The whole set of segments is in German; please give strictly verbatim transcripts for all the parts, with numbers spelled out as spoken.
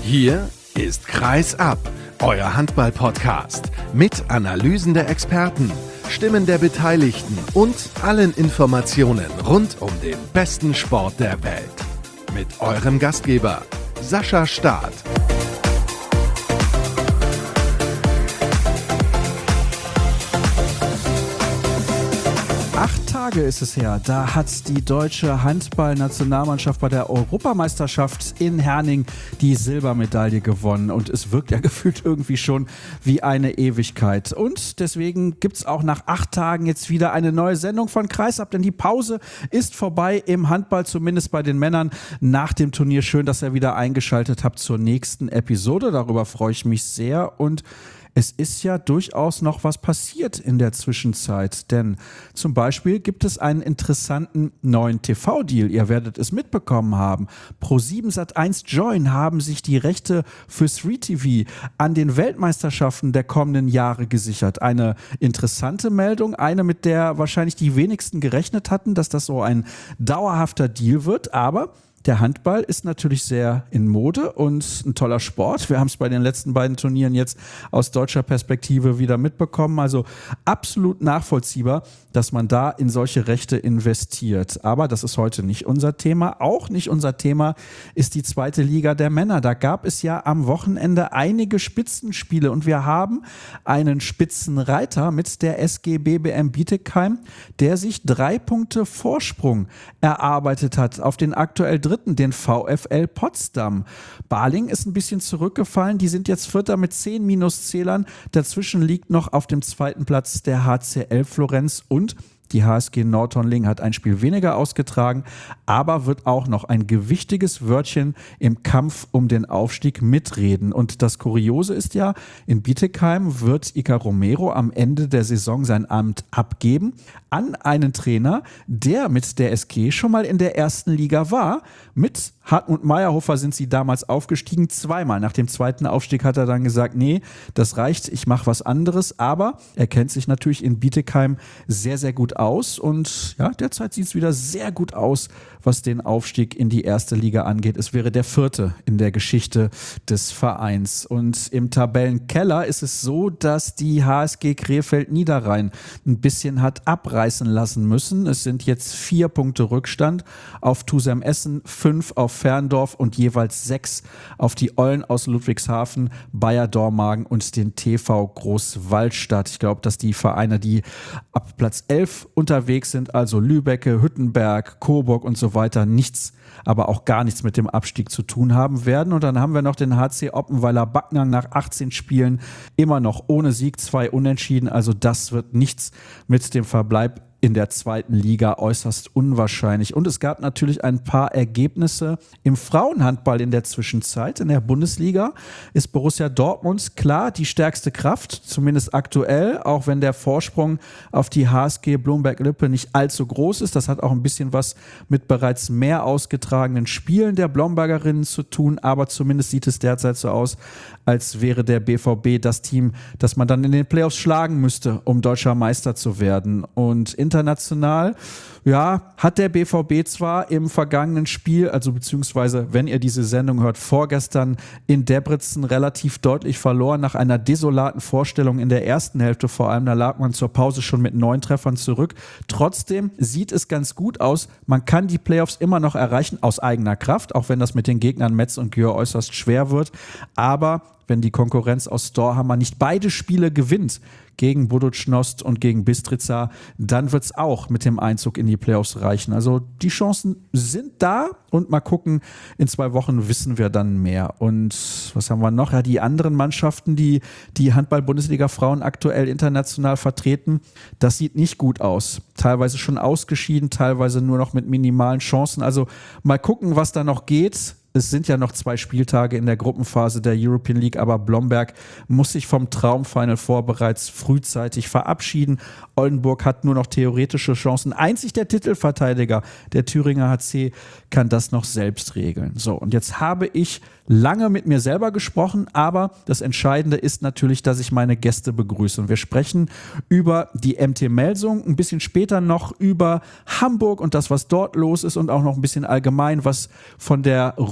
Hier ist Kreis ab, euer Handball-Podcast mit Analysen der Experten, Stimmen der Beteiligten und allen Informationen rund um den besten Sport der Welt. Mit eurem Gastgeber Sascha Staat. Acht Tage ist es her, da hat die deutsche Handball-Nationalmannschaft bei der Europameisterschaft in Herning die Silbermedaille gewonnen und es wirkt ja gefühlt irgendwie schon wie eine Ewigkeit. Und deswegen gibt es auch nach acht Tagen jetzt wieder eine neue Sendung von Kreisab, denn die Pause ist vorbei im Handball, zumindest bei den Männern nach dem Turnier. Schön, dass ihr wieder eingeschaltet habt zur nächsten Episode, darüber freue ich mich sehr und es ist ja durchaus noch was passiert in der Zwischenzeit, denn zum Beispiel gibt es einen interessanten neuen T V-Deal. Ihr werdet es mitbekommen haben. ProSieben Sat eins Join haben sich die Rechte für Free T V an den Weltmeisterschaften der kommenden Jahre gesichert. Eine interessante Meldung, eine, mit der wahrscheinlich die wenigsten gerechnet hatten, dass das so ein dauerhafter Deal wird, aber der Handball ist natürlich sehr in Mode und ein toller Sport. Wir haben es bei den letzten beiden Turnieren jetzt aus deutscher Perspektive wieder mitbekommen. Also absolut nachvollziehbar, dass man da in solche Rechte investiert. Aber das ist heute nicht unser Thema. Auch nicht unser Thema ist die zweite Liga der Männer. Da gab es ja am Wochenende einige Spitzenspiele und wir haben einen Spitzenreiter mit der S G B B M Bietigheim, der sich drei Punkte Vorsprung erarbeitet hat auf den aktuell Dritten, den VfL Potsdam. Baling ist ein bisschen zurückgefallen, die sind jetzt Vierter mit zehn Minuszählern. Dazwischen liegt noch auf dem zweiten Platz der H C L Florenz und die H S G Nordhorn-Lingen hat ein Spiel weniger ausgetragen, aber wird auch noch ein gewichtiges Wörtchen im Kampf um den Aufstieg mitreden. Und das Kuriose ist ja, in Bietigheim wird Iker Romero am Ende der Saison sein Amt abgeben an einen Trainer, der mit der S G schon mal in der ersten Liga war. Mit Hartmut Meyerhofer sind sie damals aufgestiegen, zweimal. Nach dem zweiten Aufstieg hat er dann gesagt, nee, das reicht, ich mache was anderes. Aber er kennt sich natürlich in Bietigheim sehr, sehr gut aus und ja, derzeit sieht es wieder sehr gut aus, was den Aufstieg in die erste Liga angeht. Es wäre der vierte in der Geschichte des Vereins. Und im Tabellenkeller ist es so, dass die H S G Krefeld-Niederrhein ein bisschen hat abreißen lassen müssen. Es sind jetzt vier Punkte Rückstand auf Tusem Essen, fünf auf Ferndorf und jeweils sechs auf die Eulen aus Ludwigshafen, Bayer Dormagen und den T V Großwallstadt. Ich glaube, dass die Vereine, die ab Platz elf unterwegs sind, also Lübecke, Hüttenberg, Coburg und so weiter, nichts, aber auch gar nichts mit dem Abstieg zu tun haben werden. Und dann haben wir noch den H C Oppenweiler Backnang nach achtzehn Spielen immer noch ohne Sieg, zwei Unentschieden. Also das wird nichts mit dem Verbleib in der zweiten Liga, äußerst unwahrscheinlich. Und es gab natürlich ein paar Ergebnisse im Frauenhandball in der Zwischenzeit. In der Bundesliga ist Borussia Dortmund klar die stärkste Kraft, zumindest aktuell, auch wenn der Vorsprung auf die H S G Blomberg-Lippe nicht allzu groß ist. Das hat auch ein bisschen was mit bereits mehr ausgetragenen Spielen der Blombergerinnen zu tun, aber zumindest sieht es derzeit so aus, als wäre der B V B das Team, das man dann in den Playoffs schlagen müsste, um deutscher Meister zu werden. Und international, ja, hat der B V B zwar im vergangenen Spiel, also beziehungsweise, wenn ihr diese Sendung hört, vorgestern in Debrecen relativ deutlich verloren, nach einer desolaten Vorstellung in der ersten Hälfte vor allem. Da lag man zur Pause schon mit neun Treffern zurück. Trotzdem sieht es ganz gut aus. Man kann die Playoffs immer noch erreichen, aus eigener Kraft, auch wenn das mit den Gegnern Metz und Györ äußerst schwer wird. Aber wenn die Konkurrenz aus Storhamar nicht beide Spiele gewinnt, gegen Budućnost und gegen Bistrica, dann wird es auch mit dem Einzug in die Playoffs reichen. Also die Chancen sind da und mal gucken, in zwei Wochen wissen wir dann mehr. Und was haben wir noch? Ja, die anderen Mannschaften, die die Handball-Bundesliga-Frauen aktuell international vertreten, das sieht nicht gut aus. Teilweise schon ausgeschieden, teilweise nur noch mit minimalen Chancen. Also mal gucken, was da noch geht. Es sind ja noch zwei Spieltage in der Gruppenphase der European League, aber Blomberg muss sich vom Traumfinal Four bereits frühzeitig verabschieden. Oldenburg hat nur noch theoretische Chancen. Einzig der Titelverteidiger, der Thüringer H C, kann das noch selbst regeln. So, und jetzt habe ich lange mit mir selber gesprochen, aber das Entscheidende ist natürlich, dass ich meine Gäste begrüße. Und wir sprechen über die M T Melsung, ein bisschen später noch über Hamburg und das, was dort los ist und auch noch ein bisschen allgemein, was von der Rück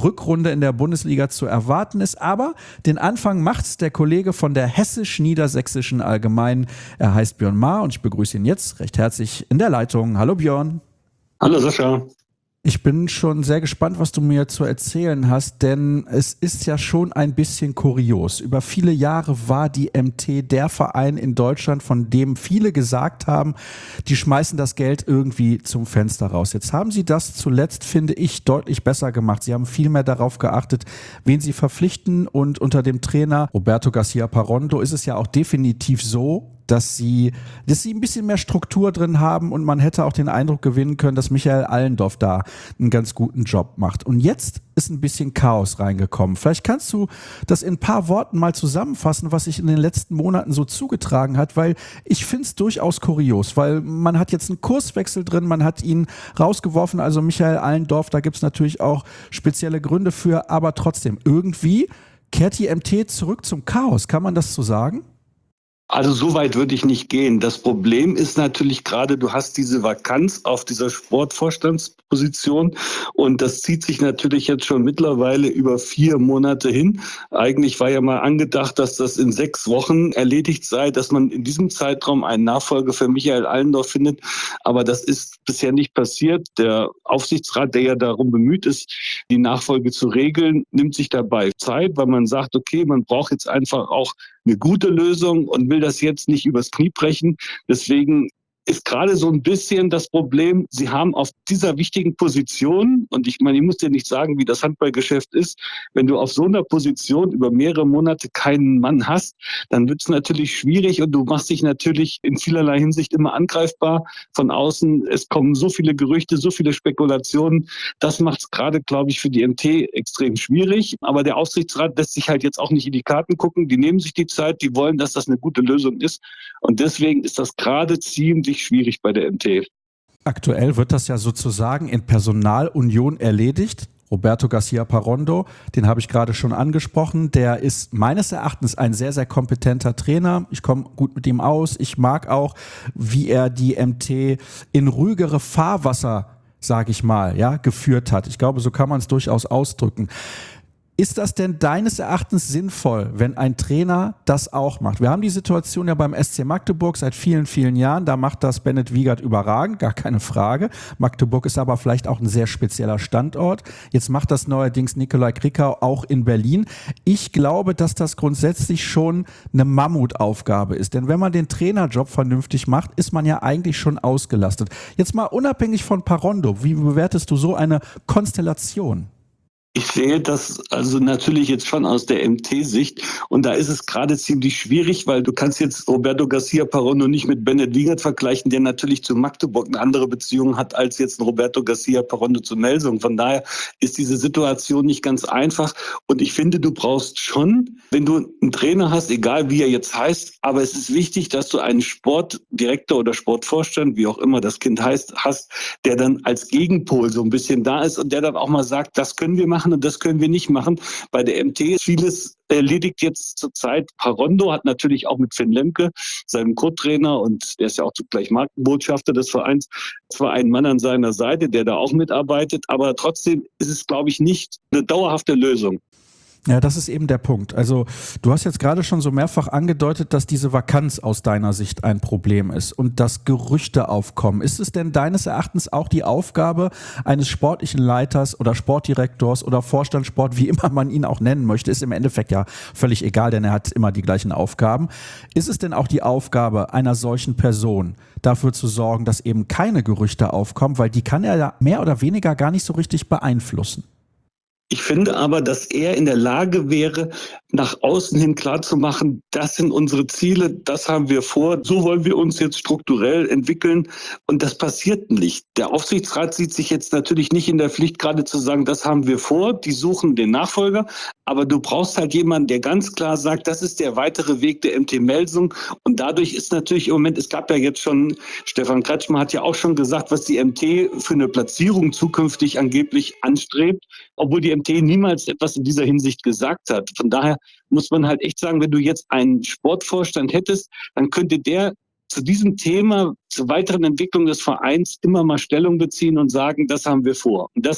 Rückrunde in der Bundesliga zu erwarten ist. Aber den Anfang macht der Kollege von der Hessisch-Niedersächsischen Allgemeinen. Er heißt Björn Maar und ich begrüße ihn jetzt recht herzlich in der Leitung. Hallo Björn. Hallo Sascha. Ich bin schon sehr gespannt, was du mir zu erzählen hast, denn es ist ja schon ein bisschen kurios. Über viele Jahre war die M T der Verein in Deutschland, von dem viele gesagt haben, die schmeißen das Geld irgendwie zum Fenster raus. Jetzt haben sie das zuletzt, finde ich, deutlich besser gemacht. Sie haben viel mehr darauf geachtet, wen sie verpflichten, und unter dem Trainer Roberto Garcia Parrondo ist es ja auch definitiv so, dass sie, dass sie ein bisschen mehr Struktur drin haben, und man hätte auch den Eindruck gewinnen können, dass Michael Allendorf da einen ganz guten Job macht. Und jetzt ist ein bisschen Chaos reingekommen. Vielleicht kannst du das in ein paar Worten mal zusammenfassen, was sich in den letzten Monaten so zugetragen hat, weil ich finde es durchaus kurios, weil man hat jetzt einen Kurswechsel drin, man hat ihn rausgeworfen, also Michael Allendorf, da gibt es natürlich auch spezielle Gründe für, aber trotzdem, irgendwie kehrt die M T zurück zum Chaos. Kann man das so sagen? Also so weit würde ich nicht gehen. Das Problem ist natürlich gerade, du hast diese Vakanz auf dieser Sportvorstandsposition, und das zieht sich natürlich jetzt schon mittlerweile über vier Monate hin. Eigentlich war ja mal angedacht, dass das in sechs Wochen erledigt sei, dass man in diesem Zeitraum einen Nachfolger für Michael Allendorf findet. Aber das ist bisher nicht passiert. Der Aufsichtsrat, der ja darum bemüht ist, die Nachfolge zu regeln, nimmt sich dabei Zeit, weil man sagt, okay, man braucht jetzt einfach auch eine gute Lösung und will das jetzt nicht übers Knie brechen. Deswegen ist gerade so ein bisschen das Problem, sie haben auf dieser wichtigen Position, und ich meine, ich muss dir nicht sagen, wie das Handballgeschäft ist, wenn du auf so einer Position über mehrere Monate keinen Mann hast, dann wird es natürlich schwierig, und du machst dich natürlich in vielerlei Hinsicht immer angreifbar von außen. Es kommen so viele Gerüchte, so viele Spekulationen. Das macht es gerade, glaube ich, für die M T extrem schwierig. Aber der Aufsichtsrat lässt sich halt jetzt auch nicht in die Karten gucken. Die nehmen sich die Zeit, die wollen, dass das eine gute Lösung ist. Und deswegen ist das gerade ziemlich schwierig bei der M T. Aktuell wird das ja sozusagen in Personalunion erledigt. Roberto Garcia Parrondo, den habe ich gerade schon angesprochen, der ist meines Erachtens ein sehr, sehr kompetenter Trainer. Ich komme gut mit ihm aus. Ich mag auch, wie er die M T in ruhigere Fahrwasser, sage ich mal, ja, geführt hat. Ich glaube, so kann man es durchaus ausdrücken. Ist das denn deines Erachtens sinnvoll, wenn ein Trainer das auch macht? Wir haben die Situation ja beim S C Magdeburg seit vielen, vielen Jahren. Da macht das Bennett Wiegert überragend, gar keine Frage. Magdeburg ist aber vielleicht auch ein sehr spezieller Standort. Jetzt macht das neuerdings Nikolai Krickau auch in Berlin. Ich glaube, dass das grundsätzlich schon eine Mammutaufgabe ist. Denn wenn man den Trainerjob vernünftig macht, ist man ja eigentlich schon ausgelastet. Jetzt mal unabhängig von Parrondo, wie bewertest du so eine Konstellation? Ich sehe das also natürlich jetzt schon aus der M T-Sicht, und da ist es gerade ziemlich schwierig, weil du kannst jetzt Roberto Garcia Parrondo nicht mit Bennett Wiegert vergleichen, der natürlich zu Magdeburg eine andere Beziehung hat als jetzt ein Roberto Garcia Parrondo zu Melsung. Von daher ist diese Situation nicht ganz einfach, und ich finde, du brauchst schon, wenn du einen Trainer hast, egal wie er jetzt heißt, aber es ist wichtig, dass du einen Sportdirektor oder Sportvorstand, wie auch immer das Kind heißt, hast, der dann als Gegenpol so ein bisschen da ist und der dann auch mal sagt, das können wir machen und das können wir nicht machen. Bei der M T ist vieles erledigt jetzt zurzeit. Parrondo hat natürlich auch mit Finn Lemke, seinem Co-Trainer, und der ist ja auch zugleich Markenbotschafter des Vereins, zwar einen Mann an seiner Seite, der da auch mitarbeitet, aber trotzdem ist es, glaube ich, nicht eine dauerhafte Lösung. Ja, das ist eben der Punkt. Also du hast jetzt gerade schon so mehrfach angedeutet, dass diese Vakanz aus deiner Sicht ein Problem ist und dass Gerüchte aufkommen. Ist es denn deines Erachtens auch die Aufgabe eines sportlichen Leiters oder Sportdirektors oder Vorstandssport, wie immer man ihn auch nennen möchte, ist im Endeffekt ja völlig egal, denn er hat immer die gleichen Aufgaben. Ist es denn auch die Aufgabe einer solchen Person, dafür zu sorgen, dass eben keine Gerüchte aufkommen, weil die kann er ja mehr oder weniger gar nicht so richtig beeinflussen? Ich finde aber, dass er in der Lage wäre, nach außen hin klarzumachen, das sind unsere Ziele, das haben wir vor, so wollen wir uns jetzt strukturell entwickeln, und das passiert nicht. Der Aufsichtsrat sieht sich jetzt natürlich nicht in der Pflicht, gerade zu sagen, das haben wir vor, die suchen den Nachfolger, aber du brauchst halt jemanden, der ganz klar sagt, das ist der weitere Weg der M T Melsung, und dadurch ist natürlich im Moment, es gab ja jetzt schon, Stefan Kretschmer hat ja auch schon gesagt, was die M T für eine Platzierung zukünftig angeblich anstrebt, obwohl die M T niemals etwas in dieser Hinsicht gesagt hat. Von daher muss man halt echt sagen, wenn du jetzt einen Sportvorstand hättest, dann könnte der zu diesem Thema, zur weiteren Entwicklung des Vereins immer mal Stellung beziehen und sagen, das haben wir vor. Und das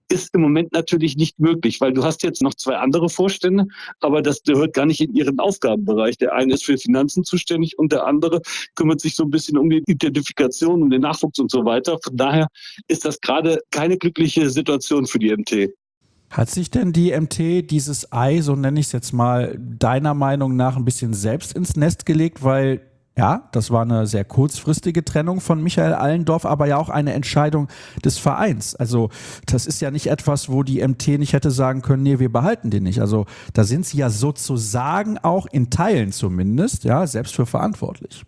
ist im Moment natürlich nicht möglich, weil du hast jetzt noch zwei andere Vorstände, aber das gehört gar nicht in ihren Aufgabenbereich. Der eine ist für Finanzen zuständig und der andere kümmert sich so ein bisschen um die Identifikation, um den Nachwuchs und so weiter. Von daher ist das gerade keine glückliche Situation für die M T. Hat sich denn die M T dieses Ei, so nenne ich es jetzt mal, deiner Meinung nach ein bisschen selbst ins Nest gelegt? Weil, ja, das war eine sehr kurzfristige Trennung von Michael Allendorf, aber ja auch eine Entscheidung des Vereins. Also das ist ja nicht etwas, wo die M T nicht hätte sagen können, nee, wir behalten den nicht. Also da sind sie ja sozusagen auch in Teilen zumindest, ja, selbst für verantwortlich.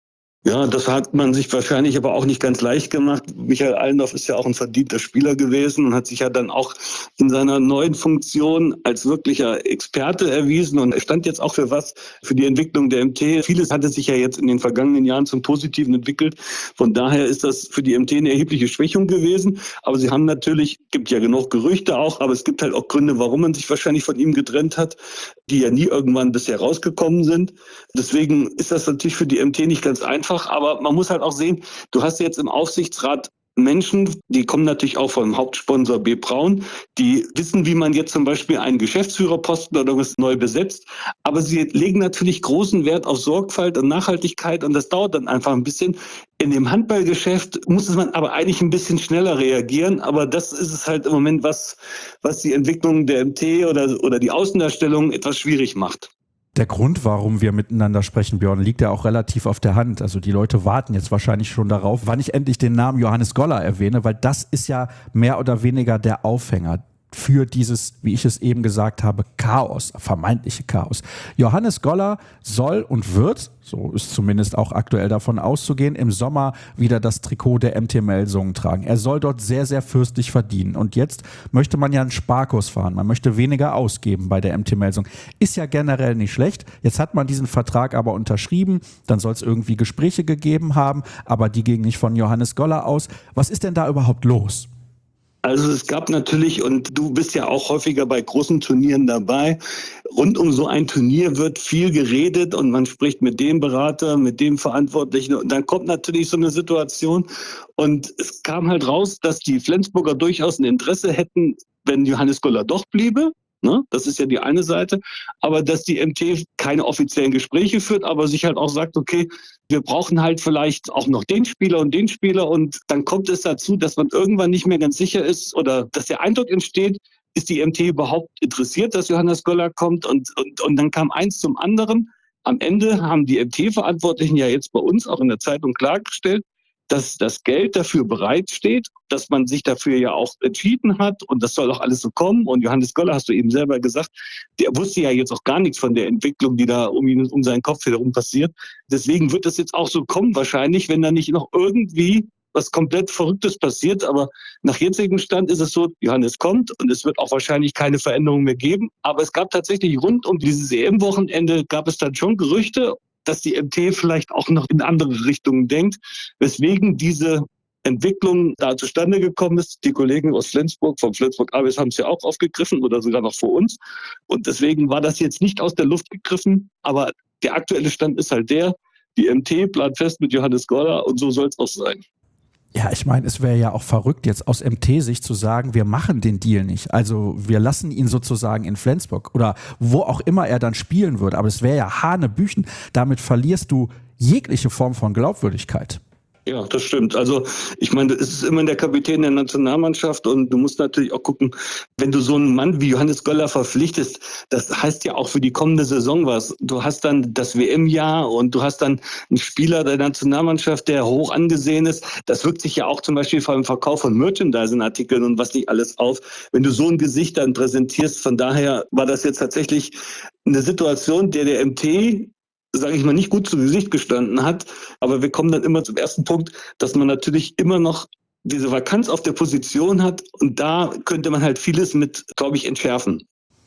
Ja, das hat man sich wahrscheinlich aber auch nicht ganz leicht gemacht. Michael Allendorf ist ja auch ein verdienter Spieler gewesen und hat sich ja dann auch in seiner neuen Funktion als wirklicher Experte erwiesen und er stand jetzt auch für was, für die Entwicklung der M T. Vieles hatte sich ja jetzt in den vergangenen Jahren zum Positiven entwickelt. Von daher ist das für die M T eine erhebliche Schwächung gewesen. Aber sie haben natürlich, gibt ja genug Gerüchte auch, aber es gibt halt auch Gründe, warum man sich wahrscheinlich von ihm getrennt hat, die ja nie irgendwann bisher rausgekommen sind. Deswegen ist das natürlich für die M T nicht ganz einfach. Aber man muss halt auch sehen, du hast jetzt im Aufsichtsrat Menschen, die kommen natürlich auch vom Hauptsponsor B. Braun, die wissen, wie man jetzt zum Beispiel einen Geschäftsführerposten oder was neu besetzt. Aber sie legen natürlich großen Wert auf Sorgfalt und Nachhaltigkeit und das dauert dann einfach ein bisschen. In dem Handballgeschäft muss man aber eigentlich ein bisschen schneller reagieren. Aber das ist es halt im Moment, was, was die Entwicklung der M T oder, oder die Außendarstellung etwas schwierig macht. Der Grund, warum wir miteinander sprechen, Björn, liegt ja auch relativ auf der Hand. Also die Leute warten jetzt wahrscheinlich schon darauf, wann ich endlich den Namen Johannes Goller erwähne, weil das ist ja mehr oder weniger der Aufhänger für dieses, wie ich es eben gesagt habe, Chaos, vermeintliche Chaos. Johannes Goller soll und wird, so ist zumindest auch aktuell davon auszugehen, im Sommer wieder das Trikot der M T Melsungen tragen. Er soll dort sehr, sehr fürstlich verdienen. Und jetzt möchte man ja einen Sparkurs fahren. Man möchte weniger ausgeben bei der M T Melsungen. Ist ja generell nicht schlecht. Jetzt hat man diesen Vertrag aber unterschrieben. Dann soll es irgendwie Gespräche gegeben haben, aber die gingen nicht von Johannes Goller aus. Was ist denn da überhaupt los? Also es gab natürlich, und du bist ja auch häufiger bei großen Turnieren dabei, rund um so ein Turnier wird viel geredet und man spricht mit dem Berater, mit dem Verantwortlichen und dann kommt natürlich so eine Situation und es kam halt raus, dass die Flensburger durchaus ein Interesse hätten, wenn Johannes Goller doch bliebe. Ne? Das ist ja die eine Seite, aber dass die M T keine offiziellen Gespräche führt, aber sich halt auch sagt, okay, wir brauchen halt vielleicht auch noch den Spieler und den Spieler und dann kommt es dazu, dass man irgendwann nicht mehr ganz sicher ist oder dass der Eindruck entsteht, ist die M T überhaupt interessiert, dass Johannes Goller kommt und, und, und dann kam eins zum anderen. Am Ende haben die M T-Verantwortlichen ja jetzt bei uns auch in der Zeitung klargestellt, dass das Geld dafür bereitsteht, dass man sich dafür ja auch entschieden hat und das soll auch alles so kommen. Und Johannes Goller, hast du eben selber gesagt, der wusste ja jetzt auch gar nichts von der Entwicklung, die da um ihn, um seinen Kopf herum passiert. Deswegen wird das jetzt auch so kommen wahrscheinlich, wenn da nicht noch irgendwie was komplett Verrücktes passiert. Aber nach jetzigem Stand ist es so, Johannes kommt und es wird auch wahrscheinlich keine Veränderung mehr geben. Aber es gab tatsächlich rund um dieses E M-Wochenende gab es dann schon Gerüchte, dass die M T vielleicht auch noch in andere Richtungen denkt, weswegen diese Entwicklung da zustande gekommen ist. Die Kollegen aus Flensburg, vom Flensburg A B S haben es ja auch aufgegriffen oder sogar noch vor uns. Und deswegen war das jetzt nicht aus der Luft gegriffen, aber der aktuelle Stand ist halt der, die M T plant fest mit Johannes Goller und so soll es auch sein. Ja, ich meine, es wäre ja auch verrückt, jetzt aus M T-Sicht zu sagen, wir machen den Deal nicht. Also wir lassen ihn sozusagen in Flensburg oder wo auch immer er dann spielen würde. Aber es wäre ja Hanebüchen. Damit verlierst du jegliche Form von Glaubwürdigkeit. Ja, das stimmt. Also ich meine, es ist immer der Kapitän der Nationalmannschaft und du musst natürlich auch gucken, wenn du so einen Mann wie Johannes Goller verpflichtest, das heißt ja auch für die kommende Saison was. Du hast dann das W M-Jahr und du hast dann einen Spieler der Nationalmannschaft, der hoch angesehen ist. Das wirkt sich ja auch zum Beispiel vor dem Verkauf von Merchandising-Artikeln und was nicht alles auf, wenn du so ein Gesicht dann präsentierst. Von daher war das jetzt tatsächlich eine Situation, der der M T sage ich mal, nicht gut zu Gesicht gestanden hat. Aber wir kommen dann immer zum ersten Punkt, dass man natürlich immer noch diese Vakanz auf der Position hat. Und da könnte man halt vieles mit, glaube ich, entschärfen.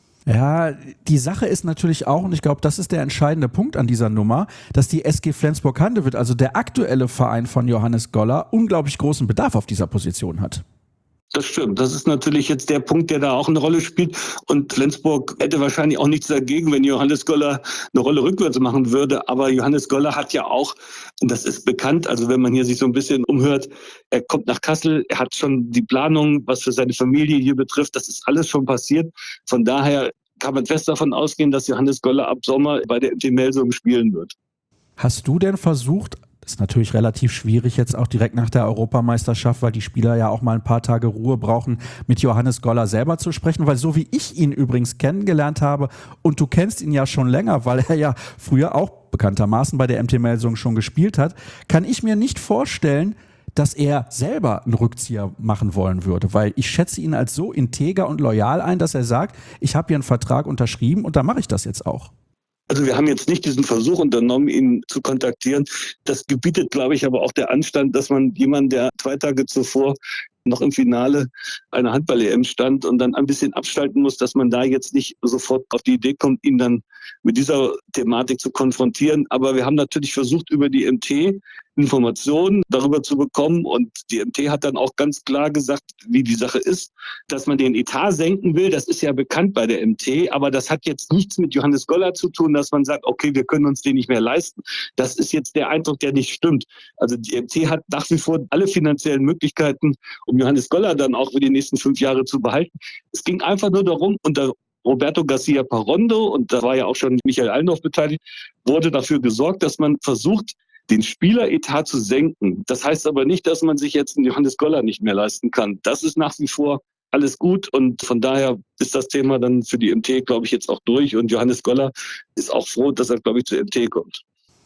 Ja, die Sache ist natürlich auch, und ich glaube, das ist der entscheidende Punkt an dieser Nummer, dass die S G Flensburg-Handewitt, also der aktuelle Verein von Johannes Goller, unglaublich großen Bedarf auf dieser Position hat. Das stimmt. Das ist natürlich jetzt der Punkt, der da auch eine Rolle spielt. Und Flensburg hätte wahrscheinlich auch nichts dagegen, wenn Johannes Goller eine Rolle rückwärts machen würde. Aber Johannes Goller hat ja auch, und das ist bekannt, also wenn man hier sich so ein bisschen umhört, er kommt nach Kassel, er hat schon die Planung, was für seine Familie hier betrifft, das ist alles schon passiert. Von daher kann man fest davon ausgehen, dass Johannes Goller ab Sommer bei der M T Melsungen spielen wird. Hast du denn versucht, ist natürlich relativ schwierig jetzt auch direkt nach der Europameisterschaft, weil die Spieler ja auch mal ein paar Tage Ruhe brauchen, mit Johannes Goller selber zu sprechen, weil so wie ich ihn übrigens kennengelernt habe und du kennst ihn ja schon länger, weil er ja früher auch bekanntermaßen bei der M T Melsungen schon gespielt hat, kann ich mir nicht vorstellen, dass er selber einen Rückzieher machen wollen würde, weil ich schätze ihn als so integer und loyal ein, dass er sagt, ich habe hier einen Vertrag unterschrieben und da mache ich das jetzt auch. Also wir haben jetzt nicht diesen Versuch unternommen, ihn zu kontaktieren. Das gebietet, glaube ich, aber auch der Anstand, dass man jemanden, der zwei Tage zuvor noch im Finale einer Handball-E M stand und dann ein bisschen abschalten muss, dass man da jetzt nicht sofort auf die Idee kommt, ihn dann mit dieser Thematik zu konfrontieren. Aber wir haben natürlich versucht, über die M T Informationen darüber zu bekommen. Und die M T hat dann auch ganz klar gesagt, wie die Sache ist, dass man den Etat senken will. Das ist ja bekannt bei der M T. Aber das hat jetzt nichts mit Johannes Goller zu tun, dass man sagt, okay, wir können uns den nicht mehr leisten. Das ist jetzt der Eindruck, der nicht stimmt. Also die M T hat nach wie vor alle finanziellen Möglichkeiten, um Johannes Goller dann auch für die nächsten fünf Jahre zu behalten. Es ging einfach nur darum, unter Roberto Garcia Parrondo, und da war ja auch schon Michael Allendorf beteiligt, wurde dafür gesorgt, dass man versucht, den Spieleretat zu senken. Das heißt aber nicht, dass man sich jetzt einen Johannes Goller nicht mehr leisten kann. Das ist nach wie vor alles gut und von daher ist das Thema dann für die M T, glaube ich, jetzt auch durch und Johannes Goller ist auch froh, dass er, glaube ich, zur M T kommt.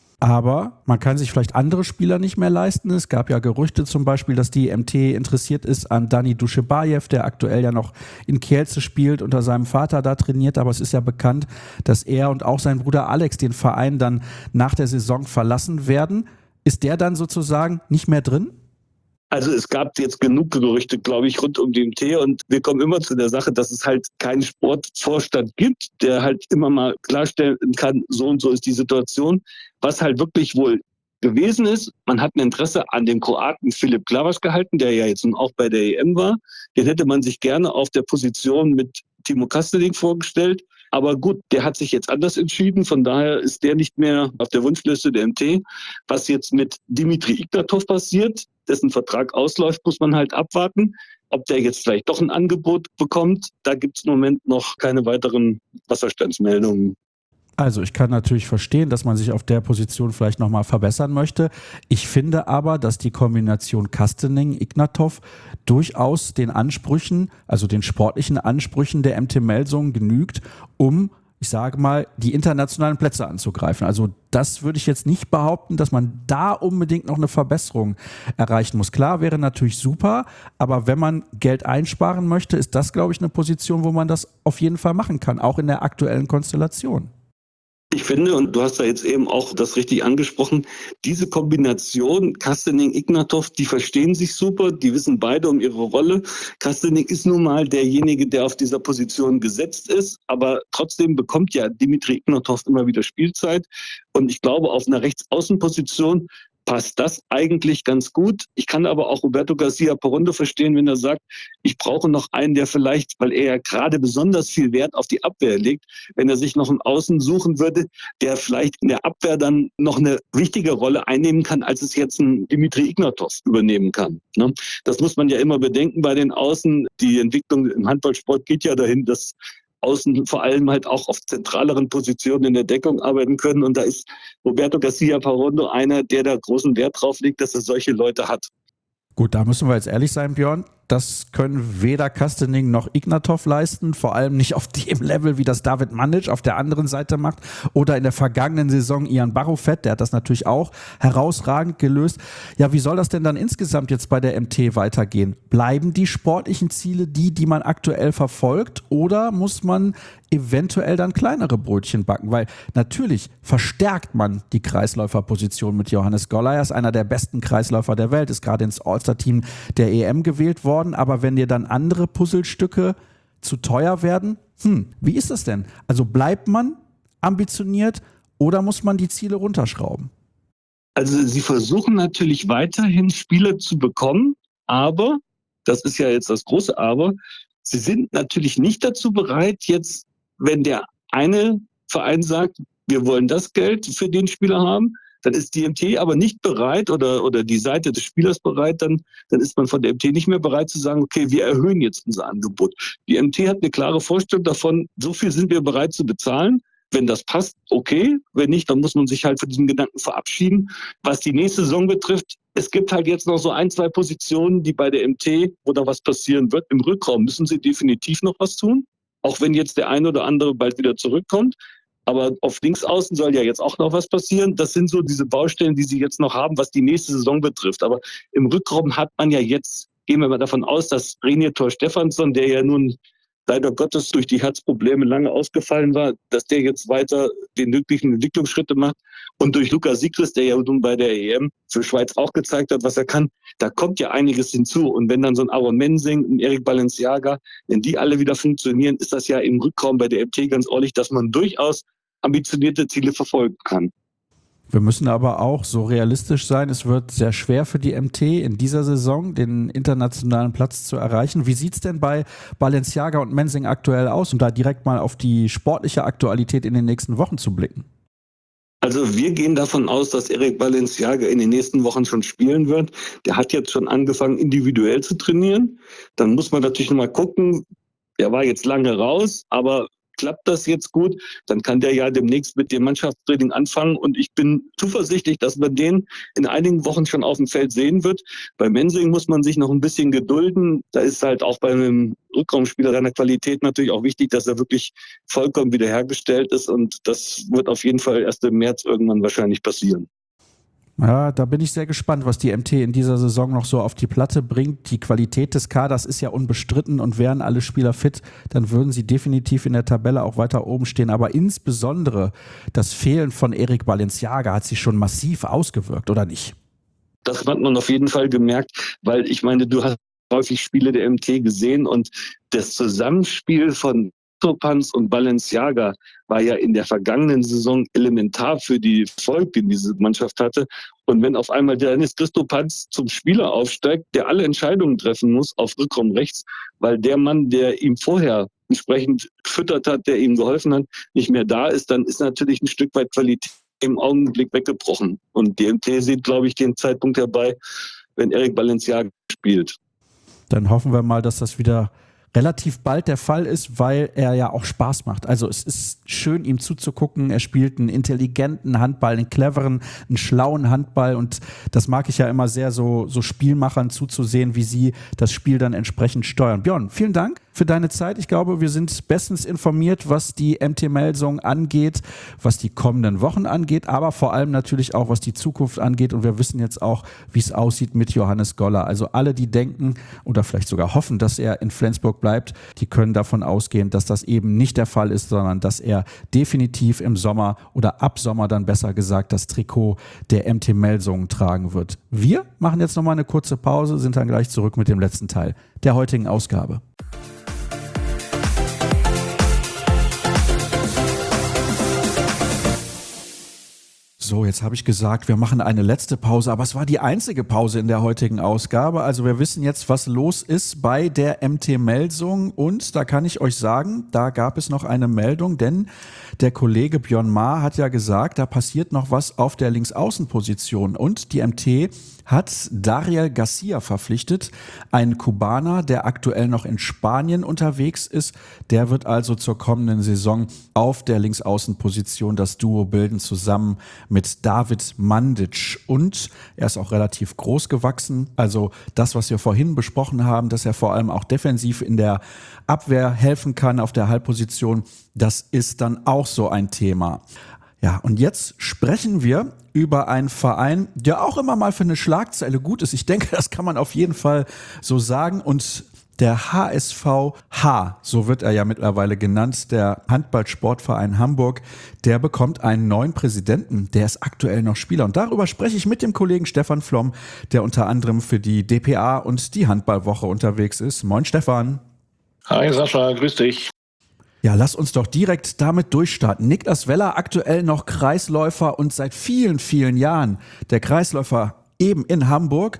Aber man kann sich vielleicht andere Spieler nicht mehr leisten. Es gab ja Gerüchte zum Beispiel, dass die M T interessiert ist an Dani Duschebaev, der aktuell ja noch in Kielce spielt, unter seinem Vater da trainiert. Aber es ist ja bekannt, dass er und auch sein Bruder Alex den Verein dann nach der Saison verlassen werden. Ist der dann sozusagen nicht mehr drin? Also es gab jetzt genug Gerüchte, glaube ich, rund um die M T und wir kommen immer zu der Sache, dass es halt keinen Sportvorstand gibt, der halt immer mal klarstellen kann, so und so ist die Situation. Was halt wirklich wohl gewesen ist, man hat ein Interesse an dem Kroaten Filip Glavaš gehalten, der ja jetzt nun auch bei der E M war. Den hätte man sich gerne auf der Position mit Timo Kastening vorgestellt. Aber gut, der hat sich jetzt anders entschieden. Von daher ist der nicht mehr auf der Wunschliste der M T. Was jetzt mit Dimitri Ignatov passiert, dessen Vertrag ausläuft, muss man halt abwarten. Ob der jetzt vielleicht doch ein Angebot bekommt, da gibt es im Moment noch keine weiteren Wasserstandsmeldungen. Also ich kann natürlich verstehen, dass man sich auf der Position vielleicht nochmal verbessern möchte. Ich finde aber, dass die Kombination Kastening-Ignatov durchaus den Ansprüchen, also den sportlichen Ansprüchen der M T Melsungen genügt, um, ich sage mal, die internationalen Plätze anzugreifen. Also das würde ich jetzt nicht behaupten, dass man da unbedingt noch eine Verbesserung erreichen muss. Klar, wäre natürlich super, aber wenn man Geld einsparen möchte, ist das, glaube ich, eine Position, wo man das auf jeden Fall machen kann, auch in der aktuellen Konstellation. Ich finde, und du hast da jetzt eben auch das richtig angesprochen, diese Kombination Kastening-Ignatov, die verstehen sich super, die wissen beide um ihre Rolle. Kastening ist nun mal derjenige, der auf dieser Position gesetzt ist, aber trotzdem bekommt ja Dimitri Ignatov immer wieder Spielzeit. Und ich glaube, auf einer Rechtsaußenposition passt das eigentlich ganz gut. Ich kann aber auch Roberto Garcia Parrondo verstehen, wenn er sagt, ich brauche noch einen, der vielleicht, weil er ja gerade besonders viel Wert auf die Abwehr legt, wenn er sich noch einen Außen suchen würde, der vielleicht in der Abwehr dann noch eine wichtige Rolle einnehmen kann, als es jetzt ein Dimitri Ignatov übernehmen kann. Das muss man ja immer bedenken bei den Außen. Die Entwicklung im Handballsport geht ja dahin, dass Außen vor allem halt auch auf zentraleren Positionen in der Deckung arbeiten können. Und da ist Roberto Garcia Parrondo einer, der da großen Wert drauf legt, dass er solche Leute hat. Gut, da müssen wir jetzt ehrlich sein, Björn. Das können weder Kastening noch Ignatov leisten, vor allem nicht auf dem Level, wie das David Mandic auf der anderen Seite macht oder in der vergangenen Saison Ian Barofet, der hat das natürlich auch herausragend gelöst. Ja, wie soll das denn dann insgesamt jetzt bei der M T weitergehen? Bleiben die sportlichen Ziele die, die man aktuell verfolgt oder muss man eventuell dann kleinere Brötchen backen? Weil natürlich verstärkt man die Kreisläuferposition mit Johannes Goller. Er ist einer der besten Kreisläufer der Welt, ist gerade ins All-Star-Team der E M gewählt worden. Aber wenn dir dann andere Puzzlestücke zu teuer werden, hm, wie ist das denn? Also bleibt man ambitioniert oder muss man die Ziele runterschrauben? Also sie versuchen natürlich weiterhin Spieler zu bekommen, aber das ist ja jetzt das große Aber, sie sind natürlich nicht dazu bereit, jetzt, wenn der eine Verein sagt, wir wollen das Geld für den Spieler haben, dann ist die M T aber nicht bereit oder, oder die Seite des Spielers bereit, dann, dann ist man von der M T nicht mehr bereit zu sagen, okay, wir erhöhen jetzt unser Angebot. Die M T hat eine klare Vorstellung davon, so viel sind wir bereit zu bezahlen. Wenn das passt, okay. Wenn nicht, dann muss man sich halt von diesem Gedanken verabschieden. Was die nächste Saison betrifft, es gibt halt jetzt noch so ein, zwei Positionen, die bei der M T, wo da was passieren wird. Im Rückraum müssen sie definitiv noch was tun, auch wenn jetzt der eine oder andere bald wieder zurückkommt. Aber auf Linksaußen soll ja jetzt auch noch was passieren. Das sind so diese Baustellen, die sie jetzt noch haben, was die nächste Saison betrifft. Aber im Rückraum hat man ja jetzt, gehen wir mal davon aus, dass Reinier Tor-Stefansson, der ja nun leider Gottes durch die Herzprobleme lange ausgefallen war, dass der jetzt weiter den nötigen Entwicklungsschritte macht. Und durch Lukas Sigris, der ja nun bei der E M für Schweiz auch gezeigt hat, was er kann, da kommt ja einiges hinzu. Und wenn dann so ein Aaron Mensing, ein Eric Balenciaga, wenn die alle wieder funktionieren, ist das ja im Rückraum bei der M T ganz ordentlich, dass man durchaus ambitionierte Ziele verfolgen kann. Wir müssen aber auch so realistisch sein, es wird sehr schwer für die M T in dieser Saison, den internationalen Platz zu erreichen. Wie sieht es denn bei Balenciaga und Mensing aktuell aus, um da direkt mal auf die sportliche Aktualität in den nächsten Wochen zu blicken? Also wir gehen davon aus, dass Eric Balenciaga in den nächsten Wochen schon spielen wird. Der hat jetzt schon angefangen, individuell zu trainieren. Dann muss man natürlich nochmal gucken, der war jetzt lange raus, aber klappt das jetzt gut, dann kann der ja demnächst mit dem Mannschaftstraining anfangen und ich bin zuversichtlich, dass man den in einigen Wochen schon auf dem Feld sehen wird. Bei Mensing muss man sich noch ein bisschen gedulden. Da ist halt auch bei einem Rückraumspieler seiner Qualität natürlich auch wichtig, dass er wirklich vollkommen wiederhergestellt ist und das wird auf jeden Fall erst im März irgendwann wahrscheinlich passieren. Ja, da bin ich sehr gespannt, was die M T in dieser Saison noch so auf die Platte bringt. Die Qualität des Kaders ist ja unbestritten und wären alle Spieler fit, dann würden sie definitiv in der Tabelle auch weiter oben stehen. Aber insbesondere das Fehlen von Eric Balenciaga hat sich schon massiv ausgewirkt, oder nicht? Das hat man auf jeden Fall gemerkt, weil ich meine, du hast häufig Spiele der M T gesehen und das Zusammenspiel von Christopanz und Balenciaga war ja in der vergangenen Saison elementar für die Erfolg, den diese Mannschaft hatte. Und wenn auf einmal Dennis Christopanz zum Spieler aufsteigt, der alle Entscheidungen treffen muss auf Rückraum rechts, weil der Mann, der ihm vorher entsprechend gefüttert hat, der ihm geholfen hat, nicht mehr da ist, dann ist natürlich ein Stück weit Qualität im Augenblick weggebrochen. Und die M T sieht, glaube ich, den Zeitpunkt herbei, wenn Eric Balenciaga spielt. Dann hoffen wir mal, dass das wieder relativ bald der Fall ist, weil er ja auch Spaß macht. Also es ist schön, ihm zuzugucken. Er spielt einen intelligenten Handball, einen cleveren, einen schlauen Handball und das mag ich ja immer sehr, so, so Spielmachern zuzusehen, wie sie das Spiel dann entsprechend steuern. Björn, vielen Dank für deine Zeit. Ich glaube, wir sind bestens informiert, was die M T Melsung angeht, was die kommenden Wochen angeht, aber vor allem natürlich auch, was die Zukunft angeht und wir wissen jetzt auch, wie es aussieht mit Johannes Goller. Also alle, die denken oder vielleicht sogar hoffen, dass er in Flensburg bleibt, die können davon ausgehen, dass das eben nicht der Fall ist, sondern dass er definitiv im Sommer oder ab Sommer dann besser gesagt das Trikot der M T Melsungen tragen wird. Wir machen jetzt nochmal eine kurze Pause, sind dann gleich zurück mit dem letzten Teil der heutigen Ausgabe. So, jetzt habe ich gesagt, wir machen eine letzte Pause, aber es war die einzige Pause in der heutigen Ausgabe. Also wir wissen jetzt, was los ist bei der M T Melsung und da kann ich euch sagen, da gab es noch eine Meldung, denn der Kollege Björn Maar hat ja gesagt, da passiert noch was auf der Linksaußenposition und die M T hat Dariel Garcia verpflichtet, ein Kubaner, der aktuell noch in Spanien unterwegs ist. Der wird also zur kommenden Saison auf der Linksaußenposition das Duo bilden, zusammen mit David Mandic. Und er ist auch relativ groß gewachsen. Also das, was wir vorhin besprochen haben, dass er vor allem auch defensiv in der Abwehr helfen kann auf der Halbposition, das ist dann auch so ein Thema. Ja, und jetzt sprechen wir über einen Verein, der auch immer mal für eine Schlagzeile gut ist. Ich denke, das kann man auf jeden Fall so sagen. Und der H S V H, so wird er ja mittlerweile genannt, der Handball-Sportverein Hamburg, der bekommt einen neuen Präsidenten. Der ist aktuell noch Spieler. Und darüber spreche ich mit dem Kollegen Stefan Flom, der unter anderem für die D P A und die Handballwoche unterwegs ist. Moin Stefan. Hi Sascha, grüß dich. Ja, lass uns doch direkt damit durchstarten. Niklas Weller, aktuell noch Kreisläufer und seit vielen, vielen Jahren der Kreisläufer eben in Hamburg.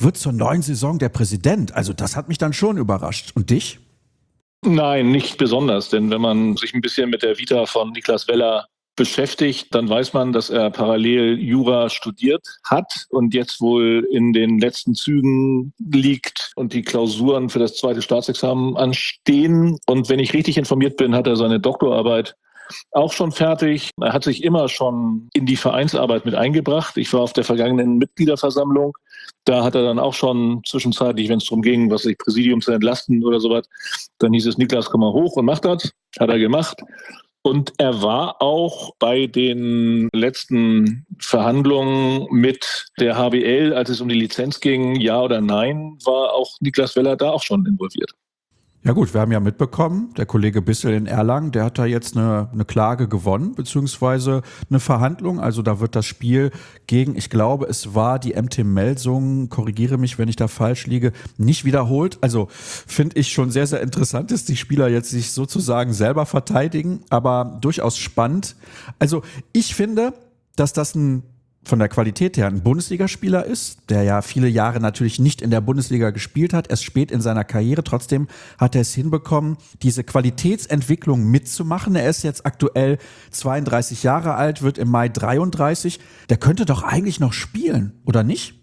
wird zur neuen Saison der Präsident. Also das hat mich dann schon überrascht. Und dich? Nein, nicht besonders, denn wenn man sich ein bisschen mit der Vita von Niklas Weller beschäftigt, dann weiß man, dass er parallel Jura studiert hat und jetzt wohl in den letzten Zügen liegt und die Klausuren für das zweite Staatsexamen anstehen. Und wenn ich richtig informiert bin, hat er seine Doktorarbeit auch schon fertig. Er hat sich immer schon in die Vereinsarbeit mit eingebracht. Ich war auf der vergangenen Mitgliederversammlung. Da hat er dann auch schon zwischenzeitlich, wenn es darum ging, was sich Präsidium zu entlasten oder sowas, dann hieß es, Niklas, komm mal hoch und mach das. Hat er gemacht. Und er war auch bei den letzten Verhandlungen mit der H B L, als es um die Lizenz ging, ja oder nein, war auch Niklas Weller da auch schon involviert. Ja gut, wir haben ja mitbekommen, der Kollege Bissel in Erlangen, der hat da jetzt eine, eine Klage gewonnen, beziehungsweise eine Verhandlung. Also da wird das Spiel gegen, ich glaube, es war die M T Melsungen, korrigiere mich, wenn ich da falsch liege, nicht wiederholt. Also finde ich schon sehr, sehr interessant, dass die Spieler jetzt sich sozusagen selber verteidigen, aber durchaus spannend. Also ich finde, dass das ein von der Qualität her ein Bundesligaspieler ist, der ja viele Jahre natürlich nicht in der Bundesliga gespielt hat, erst spät in seiner Karriere. Trotzdem hat er es hinbekommen, diese Qualitätsentwicklung mitzumachen. Er ist jetzt aktuell zweiunddreißig Jahre alt, wird im Mai dreiunddreißig. Der könnte doch eigentlich noch spielen, oder nicht?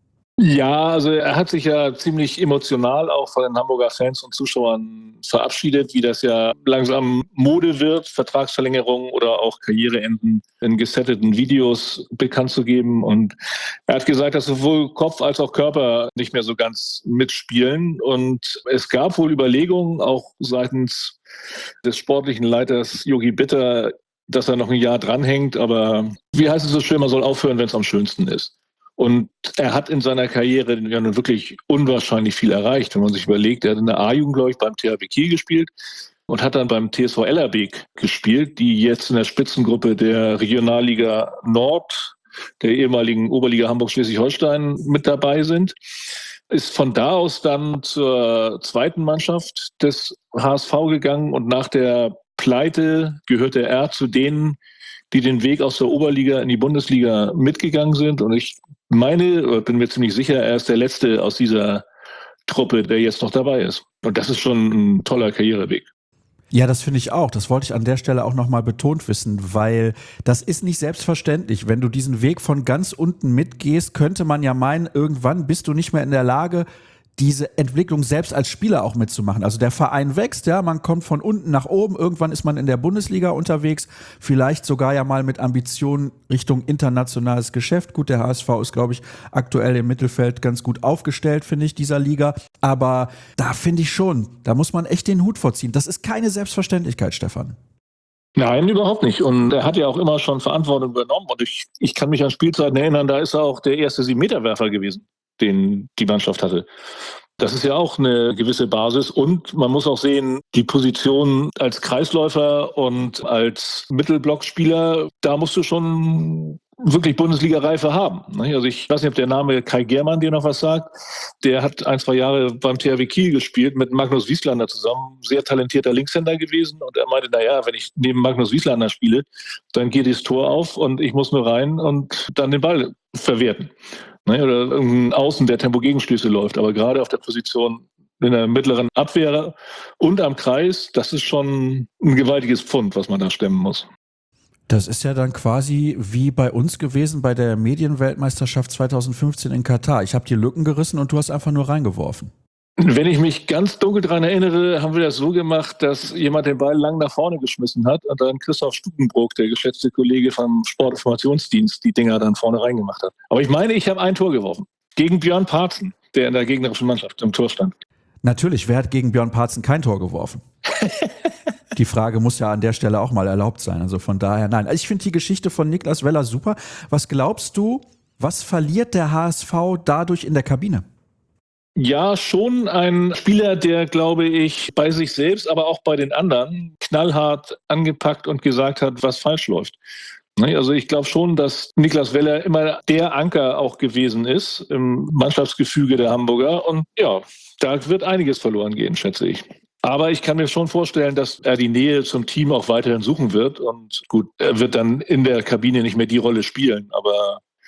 Ja, also er hat sich ja ziemlich emotional auch von den Hamburger Fans und Zuschauern verabschiedet, wie das ja langsam Mode wird, Vertragsverlängerungen oder auch Karriereenden in gesetteten Videos bekannt zu geben. Und er hat gesagt, dass sowohl Kopf als auch Körper nicht mehr so ganz mitspielen. Und es gab wohl Überlegungen auch seitens des sportlichen Leiters Jogi Bitter, dass er noch ein Jahr dranhängt. Aber wie heißt es so schön, man soll aufhören, wenn es am schönsten ist. Und er hat in seiner Karriere ja nun wirklich unwahrscheinlich viel erreicht. Wenn man sich überlegt, er hat in der A-Jugend, glaube ich, beim T H W Kiel gespielt und hat dann beim T S V Ellerbeek gespielt, die jetzt in der Spitzengruppe der Regionalliga Nord, der ehemaligen Oberliga Hamburg-Schleswig-Holstein, mit dabei sind. Ist von da aus dann zur zweiten Mannschaft des H S V gegangen und nach der Pleite gehörte er zu denen, die den Weg aus der Oberliga in die Bundesliga mitgegangen sind. Und ich meine, oder bin mir ziemlich sicher, er ist der Letzte aus dieser Truppe, der jetzt noch dabei ist. Und das ist schon ein toller Karriereweg. Ja, das finde ich auch. Das wollte ich an der Stelle auch nochmal betont wissen, weil das ist nicht selbstverständlich. Wenn du diesen Weg von ganz unten mitgehst, könnte man ja meinen, irgendwann bist du nicht mehr in der Lage, diese Entwicklung selbst als Spieler auch mitzumachen. Also der Verein wächst, ja, man kommt von unten nach oben, irgendwann ist man in der Bundesliga unterwegs, vielleicht sogar ja mal mit Ambitionen Richtung internationales Geschäft. Gut, der H S V ist, glaube ich, aktuell im Mittelfeld ganz gut aufgestellt, finde ich, dieser Liga. Aber da finde ich schon, da muss man echt den Hut vorziehen. Das ist keine Selbstverständlichkeit, Stefan. Nein, überhaupt nicht. Und er hat ja auch immer schon Verantwortung übernommen. Und ich, ich kann mich an Spielzeiten erinnern, da ist er auch der erste Sieben-Meter-Werfer gewesen, den die Mannschaft hatte. Das ist ja auch eine gewisse Basis. Und man muss auch sehen, die Position als Kreisläufer und als Mittelblockspieler, da musst du schon wirklich Bundesliga-Reife haben. Also ich weiß nicht, ob der Name Kai Germann dir noch was sagt. Der hat ein, zwei Jahre beim T H W Kiel gespielt mit Magnus Wieslander zusammen. Sehr talentierter Linkshänder gewesen. Und er meinte, naja, wenn ich neben Magnus Wieslander spiele, dann geht das Tor auf und ich muss nur rein und dann den Ball verwerten. Oder irgendein Außen, der Tempo-Gegenstöße läuft. Aber gerade auf der Position in der mittleren Abwehr und am Kreis, das ist schon ein gewaltiges Pfund, was man da stemmen muss. Das ist ja dann quasi wie bei uns gewesen bei der Medienweltmeisterschaft zweitausendfünfzehn in Katar. Ich habe die Lücken gerissen und du hast einfach nur reingeworfen. Wenn ich mich ganz dunkel daran erinnere, haben wir das so gemacht, dass jemand den Ball lang nach vorne geschmissen hat und dann Christoph Stukenbrock, der geschätzte Kollege vom Sportinformationsdienst, die Dinger dann vorne reingemacht hat. Aber ich meine, ich habe ein Tor geworfen. Gegen Björn Parzen, der in der gegnerischen Mannschaft im Tor stand. Natürlich, wer hat gegen Björn Parzen kein Tor geworfen? Die Frage muss ja an der Stelle auch mal erlaubt sein. Also von daher, nein. Also ich finde die Geschichte von Niklas Weller super. Was glaubst du, was verliert der H S V dadurch in der Kabine? Ja, schon ein Spieler, der, glaube ich, bei sich selbst, aber auch bei den anderen knallhart angepackt und gesagt hat, was falsch läuft. Also ich glaube schon, dass Niklas Weller immer der Anker auch gewesen ist im Mannschaftsgefüge der Hamburger. Und ja, da wird einiges verloren gehen, schätze ich. Aber ich kann mir schon vorstellen, dass er die Nähe zum Team auch weiterhin suchen wird. Und gut, er wird dann in der Kabine nicht mehr die Rolle spielen. Aber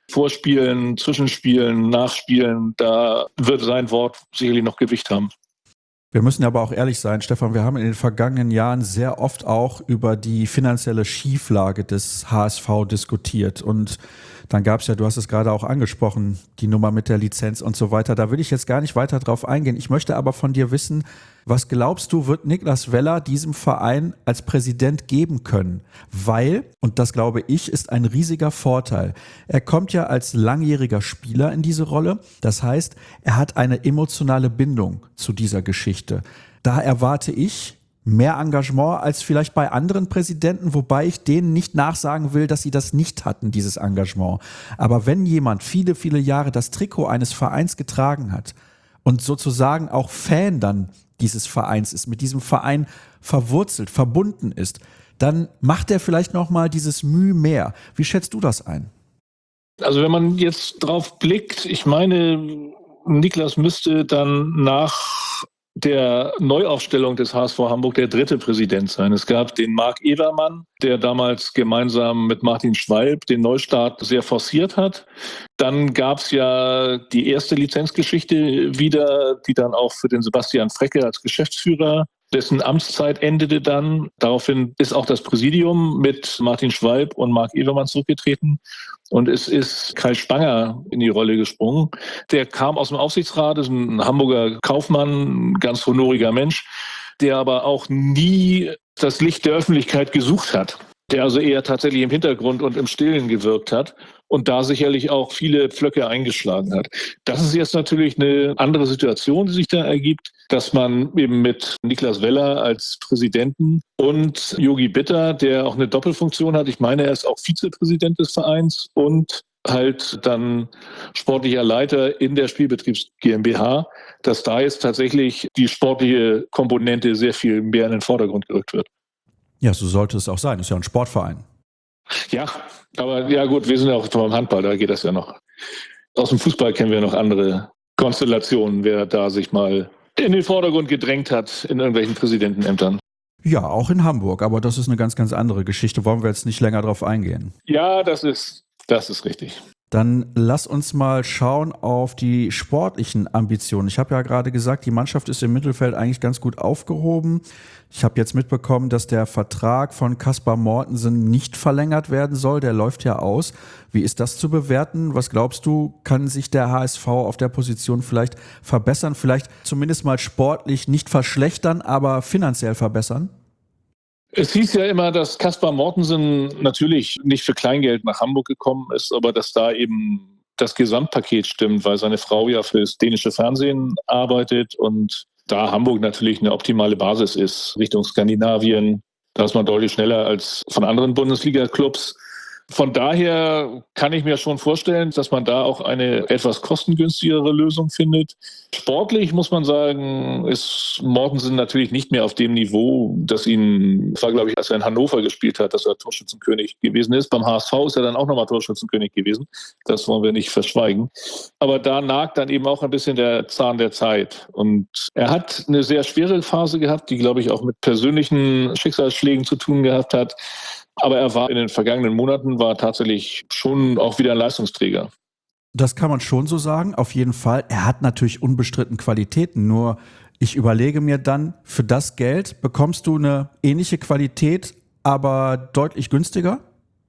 Vorspielen, Zwischenspielen, Nachspielen, da wird sein Wort sicherlich noch Gewicht haben. Wir müssen aber auch ehrlich sein, Stefan, wir haben in den vergangenen Jahren sehr oft auch über die finanzielle Schieflage des H S V diskutiert. Und dann gab es ja, du hast es gerade auch angesprochen, die Nummer mit der Lizenz und so weiter. Da will ich jetzt gar nicht weiter drauf eingehen. Ich möchte aber von dir wissen, was glaubst du, wird Niklas Weller diesem Verein als Präsident geben können? Weil, und das glaube ich, ist ein riesiger Vorteil. Er kommt ja als langjähriger Spieler in diese Rolle. Das heißt, er hat eine emotionale Bindung zu dieser Geschichte. Da erwarte ich mehr Engagement als vielleicht bei anderen Präsidenten, wobei ich denen nicht nachsagen will, dass sie das nicht hatten, dieses Engagement. Aber wenn jemand viele, viele Jahre das Trikot eines Vereins getragen hat und sozusagen auch Fan dann dieses Vereins ist, mit diesem Verein verwurzelt, verbunden ist, dann macht er vielleicht nochmal dieses Mühe mehr. Wie schätzt du das ein? Also wenn man jetzt drauf blickt, ich meine, Niklas müsste dann nach der Neuaufstellung des H S V Hamburg der dritte Präsident sein. Es gab den Marc Evermann, der damals gemeinsam mit Martin Schwalb den Neustart sehr forciert hat. Dann gab es ja die erste Lizenzgeschichte wieder, die dann auch für den Sebastian Frecke als Geschäftsführer, dessen Amtszeit endete dann. Daraufhin ist auch das Präsidium mit Martin Schwalb und Marc Evermann zurückgetreten. Und es ist Kai Spanger in die Rolle gesprungen. Der kam aus dem Aufsichtsrat, ist ein Hamburger Kaufmann, ein ganz honoriger Mensch, der aber auch nie das Licht der Öffentlichkeit gesucht hat. Der also eher tatsächlich im Hintergrund und im Stillen gewirkt hat und da sicherlich auch viele Pflöcke eingeschlagen hat. Das ist jetzt natürlich eine andere Situation, die sich da ergibt, dass man eben mit Niklas Weller als Präsidenten und Yogi Bitter, der auch eine Doppelfunktion hat, ich meine, er ist auch Vizepräsident des Vereins und halt dann sportlicher Leiter in der Spielbetriebs GmbH, dass da jetzt tatsächlich die sportliche Komponente sehr viel mehr in den Vordergrund gerückt wird. Ja, so sollte es auch sein. Das ist ja ein Sportverein. Ja, aber ja gut, wir sind ja auch beim Handball, da geht das ja noch. Aus dem Fußball kennen wir noch andere Konstellationen, wer da sich mal in den Vordergrund gedrängt hat in irgendwelchen Präsidentenämtern. Ja, auch in Hamburg, aber das ist eine ganz, ganz andere Geschichte. Wollen wir jetzt nicht länger drauf eingehen? Ja, das ist, das ist richtig. Dann lass uns mal schauen auf die sportlichen Ambitionen. Ich habe ja gerade gesagt, die Mannschaft ist im Mittelfeld eigentlich ganz gut aufgehoben. Ich habe jetzt mitbekommen, dass der Vertrag von Kaspar Mortensen nicht verlängert werden soll. Der läuft ja aus. Wie ist das zu bewerten? Was glaubst du, kann sich der H S V auf der Position vielleicht verbessern? Vielleicht zumindest mal sportlich nicht verschlechtern, aber finanziell verbessern? Es hieß ja immer, dass Kaspar Mortensen natürlich nicht für Kleingeld nach Hamburg gekommen ist, aber dass da eben das Gesamtpaket stimmt, weil seine Frau ja für das dänische Fernsehen arbeitet und da Hamburg natürlich eine optimale Basis ist Richtung Skandinavien. Da ist man deutlich schneller als von anderen Bundesliga-Clubs. Von daher kann ich mir schon vorstellen, dass man da auch eine etwas kostengünstigere Lösung findet. Sportlich muss man sagen, ist Mortensen natürlich nicht mehr auf dem Niveau, das ihn, das war glaube ich, als er in Hannover gespielt hat, dass er Torschützenkönig gewesen ist. Beim H S V ist er dann auch nochmal Torschützenkönig gewesen. Das wollen wir nicht verschweigen. Aber da nagt dann eben auch ein bisschen der Zahn der Zeit. Und er hat eine sehr schwere Phase gehabt, die glaube ich auch mit persönlichen Schicksalsschlägen zu tun gehabt hat. Aber er war in den vergangenen Monaten war tatsächlich schon auch wieder ein Leistungsträger. Das kann man schon so sagen, auf jeden Fall. Er hat natürlich unbestritten Qualitäten, nur ich überlege mir dann, für das Geld bekommst du eine ähnliche Qualität, aber deutlich günstiger?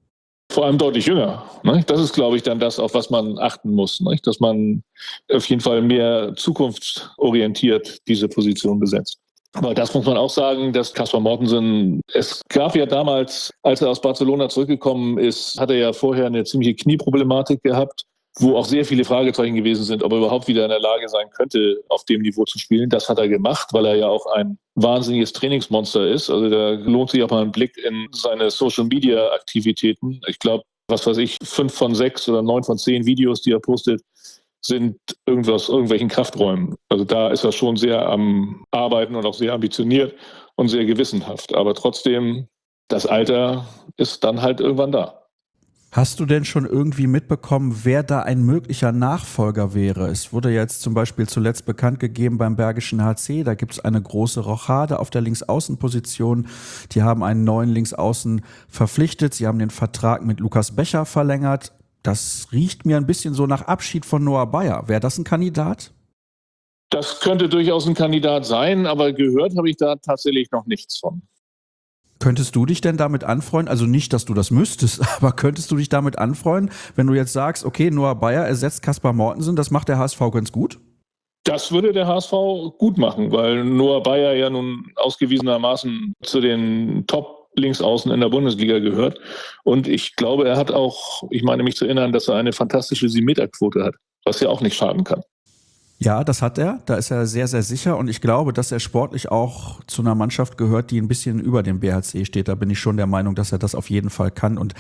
Vor allem deutlich jünger. Ne? Das ist, glaube ich, dann das, auf was man achten muss. Ne? Dass man auf jeden Fall mehr zukunftsorientiert diese Position besetzt. Aber das muss man auch sagen, dass Kaspar Mortensen, es gab ja damals, als er aus Barcelona zurückgekommen ist, hat er ja vorher eine ziemliche Knieproblematik gehabt, wo auch sehr viele Fragezeichen gewesen sind, ob er überhaupt wieder in der Lage sein könnte, auf dem Niveau zu spielen. Das hat er gemacht, weil er ja auch ein wahnsinniges Trainingsmonster ist. Also da lohnt sich auch mal ein Blick in seine Social-Media-Aktivitäten. Ich glaube, was weiß ich, fünf von sechs oder neun von zehn Videos, die er postet, sind irgendwas, irgendwelchen Krafträumen. Also da ist er schon sehr am Arbeiten und auch sehr ambitioniert und sehr gewissenhaft. Aber trotzdem, das Alter ist dann halt irgendwann da. Hast du denn schon irgendwie mitbekommen, wer da ein möglicher Nachfolger wäre? Es wurde jetzt zum Beispiel zuletzt bekannt gegeben beim Bergischen H C, da gibt es eine große Rochade auf der Linksaußenposition. Die haben einen neuen Linksaußen verpflichtet, sie haben den Vertrag mit Lukas Becher verlängert. Das riecht mir ein bisschen so nach Abschied von Noah Bayer. Wäre das ein Kandidat? Das könnte durchaus ein Kandidat sein, aber gehört habe ich da tatsächlich noch nichts von. Könntest du dich denn damit anfreuen? Also nicht, dass du das müsstest, aber könntest du dich damit anfreuen, wenn du jetzt sagst, okay, Noah Bayer ersetzt Kaspar Mortensen, das macht der H S V ganz gut? Das würde der H S V gut machen, weil Noah Bayer ja nun ausgewiesenermaßen zu den Top-Linksaußen in der Bundesliga gehört. Und ich glaube, er hat auch, ich meine mich zu erinnern, dass er eine fantastische sieben-Meter-Quote hat, was ja auch nicht schaden kann. Ja, das hat er. Da ist er sehr, sehr sicher. Und ich glaube, dass er sportlich auch zu einer Mannschaft gehört, die ein bisschen über dem B H C steht. Da bin ich schon der Meinung, dass er das auf jeden Fall kann. Und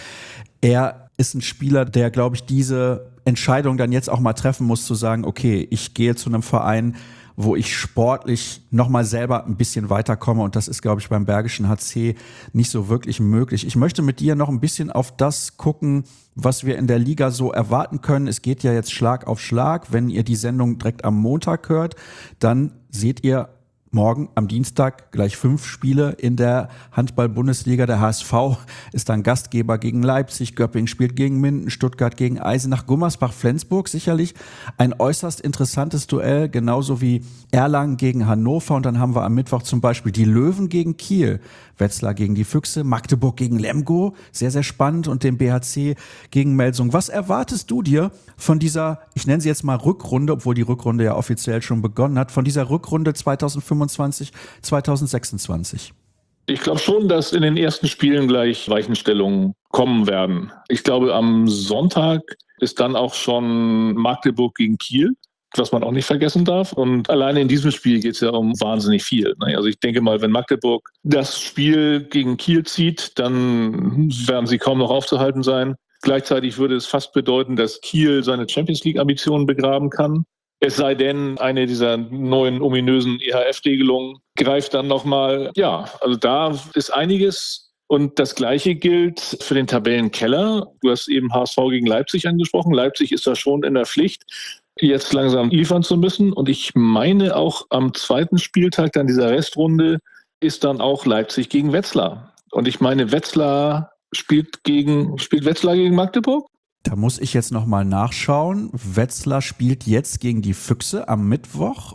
er ist ein Spieler, der, glaube ich, diese Entscheidung dann jetzt auch mal treffen muss, zu sagen, okay, ich gehe zu einem Verein, wo ich sportlich nochmal selber ein bisschen weiterkomme. Und das ist, glaube ich, beim Bergischen H C nicht so wirklich möglich. Ich möchte mit dir noch ein bisschen auf das gucken, was wir in der Liga so erwarten können. Es geht ja jetzt Schlag auf Schlag. Wenn ihr die Sendung direkt am Montag hört, dann seht ihr morgen am Dienstag gleich fünf Spiele in der Handball-Bundesliga. Der H S V ist dann Gastgeber gegen Leipzig, Göppingen spielt gegen Minden, Stuttgart gegen Eisenach, Gummersbach, Flensburg. Sicherlich ein äußerst interessantes Duell, genauso wie Erlangen gegen Hannover. Und dann haben wir am Mittwoch zum Beispiel die Löwen gegen Kiel, Wetzlar gegen die Füchse, Magdeburg gegen Lemgo, sehr, sehr spannend, und den B H C gegen Melsung. Was erwartest du dir von dieser, ich nenne sie jetzt mal Rückrunde, obwohl die Rückrunde ja offiziell schon begonnen hat, von dieser Rückrunde zweitausendfünfundzwanzig, zweitausendsechsundzwanzig? Ich glaube schon, dass in den ersten Spielen gleich Weichenstellungen kommen werden. Ich glaube, am Sonntag ist dann auch schon Magdeburg gegen Kiel, was man auch nicht vergessen darf. Und alleine in diesem Spiel geht es ja um wahnsinnig viel. Also ich denke mal, wenn Magdeburg das Spiel gegen Kiel zieht, dann werden sie kaum noch aufzuhalten sein. Gleichzeitig würde es fast bedeuten, dass Kiel seine Champions-League-Ambitionen begraben kann. Es sei denn, eine dieser neuen ominösen E H F-Regelungen greift dann nochmal. Ja, also da ist einiges. Und das Gleiche gilt für den Tabellenkeller. Du hast eben H S V gegen Leipzig angesprochen. Leipzig ist da schon in der Pflicht, jetzt langsam liefern zu müssen. Und ich meine, auch am zweiten Spieltag dann dieser Restrunde ist dann auch Leipzig gegen Wetzlar. Und ich meine, Wetzlar spielt gegen, spielt Wetzlar gegen Magdeburg? Da muss ich jetzt nochmal nachschauen. Wetzlar spielt jetzt gegen die Füchse am Mittwoch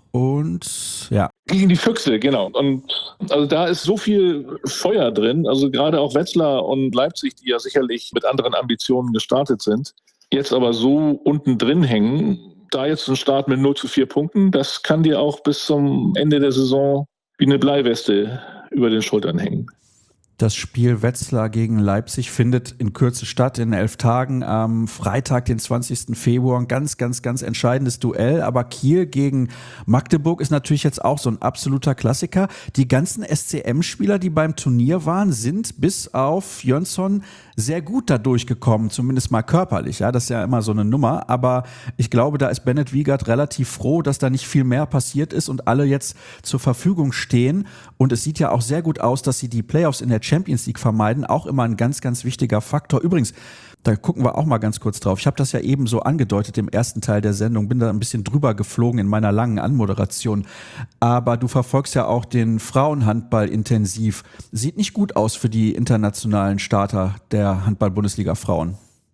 und ja. Gegen die Füchse, genau. Und also da ist so viel Feuer drin. Also gerade auch Wetzlar und Leipzig, die ja sicherlich mit anderen Ambitionen gestartet sind, jetzt aber so unten drin hängen. Da jetzt ein Start mit null zu vier Punkten, das kann dir auch bis zum Ende der Saison wie eine Bleiweste über den Schultern hängen. Das Spiel Wetzlar gegen Leipzig findet in Kürze statt, in elf Tagen, am Freitag, den zwanzigsten Februar. Ein ganz, ganz, ganz entscheidendes Duell. Aber Kiel gegen Magdeburg ist natürlich jetzt auch so ein absoluter Klassiker. Die ganzen S C M-Spieler, die beim Turnier waren, sind bis auf Jönsson sehr gut da durchgekommen, zumindest mal körperlich. Ja, das ist ja immer so eine Nummer. Aber ich glaube, da ist Bennett Wiegert relativ froh, dass da nicht viel mehr passiert ist und alle jetzt zur Verfügung stehen. Und es sieht ja auch sehr gut aus, dass sie die Playoffs in der Champions League vermeiden. Auch immer ein ganz, ganz wichtiger Faktor. Übrigens, da gucken wir auch mal ganz kurz drauf. Ich habe das ja eben so angedeutet im ersten Teil der Sendung, bin da ein bisschen drüber geflogen in meiner langen Anmoderation. Aber du verfolgst ja auch den Frauenhandball intensiv. Sieht nicht gut aus für die internationalen Starter der Handball-Bundesliga-Frauen.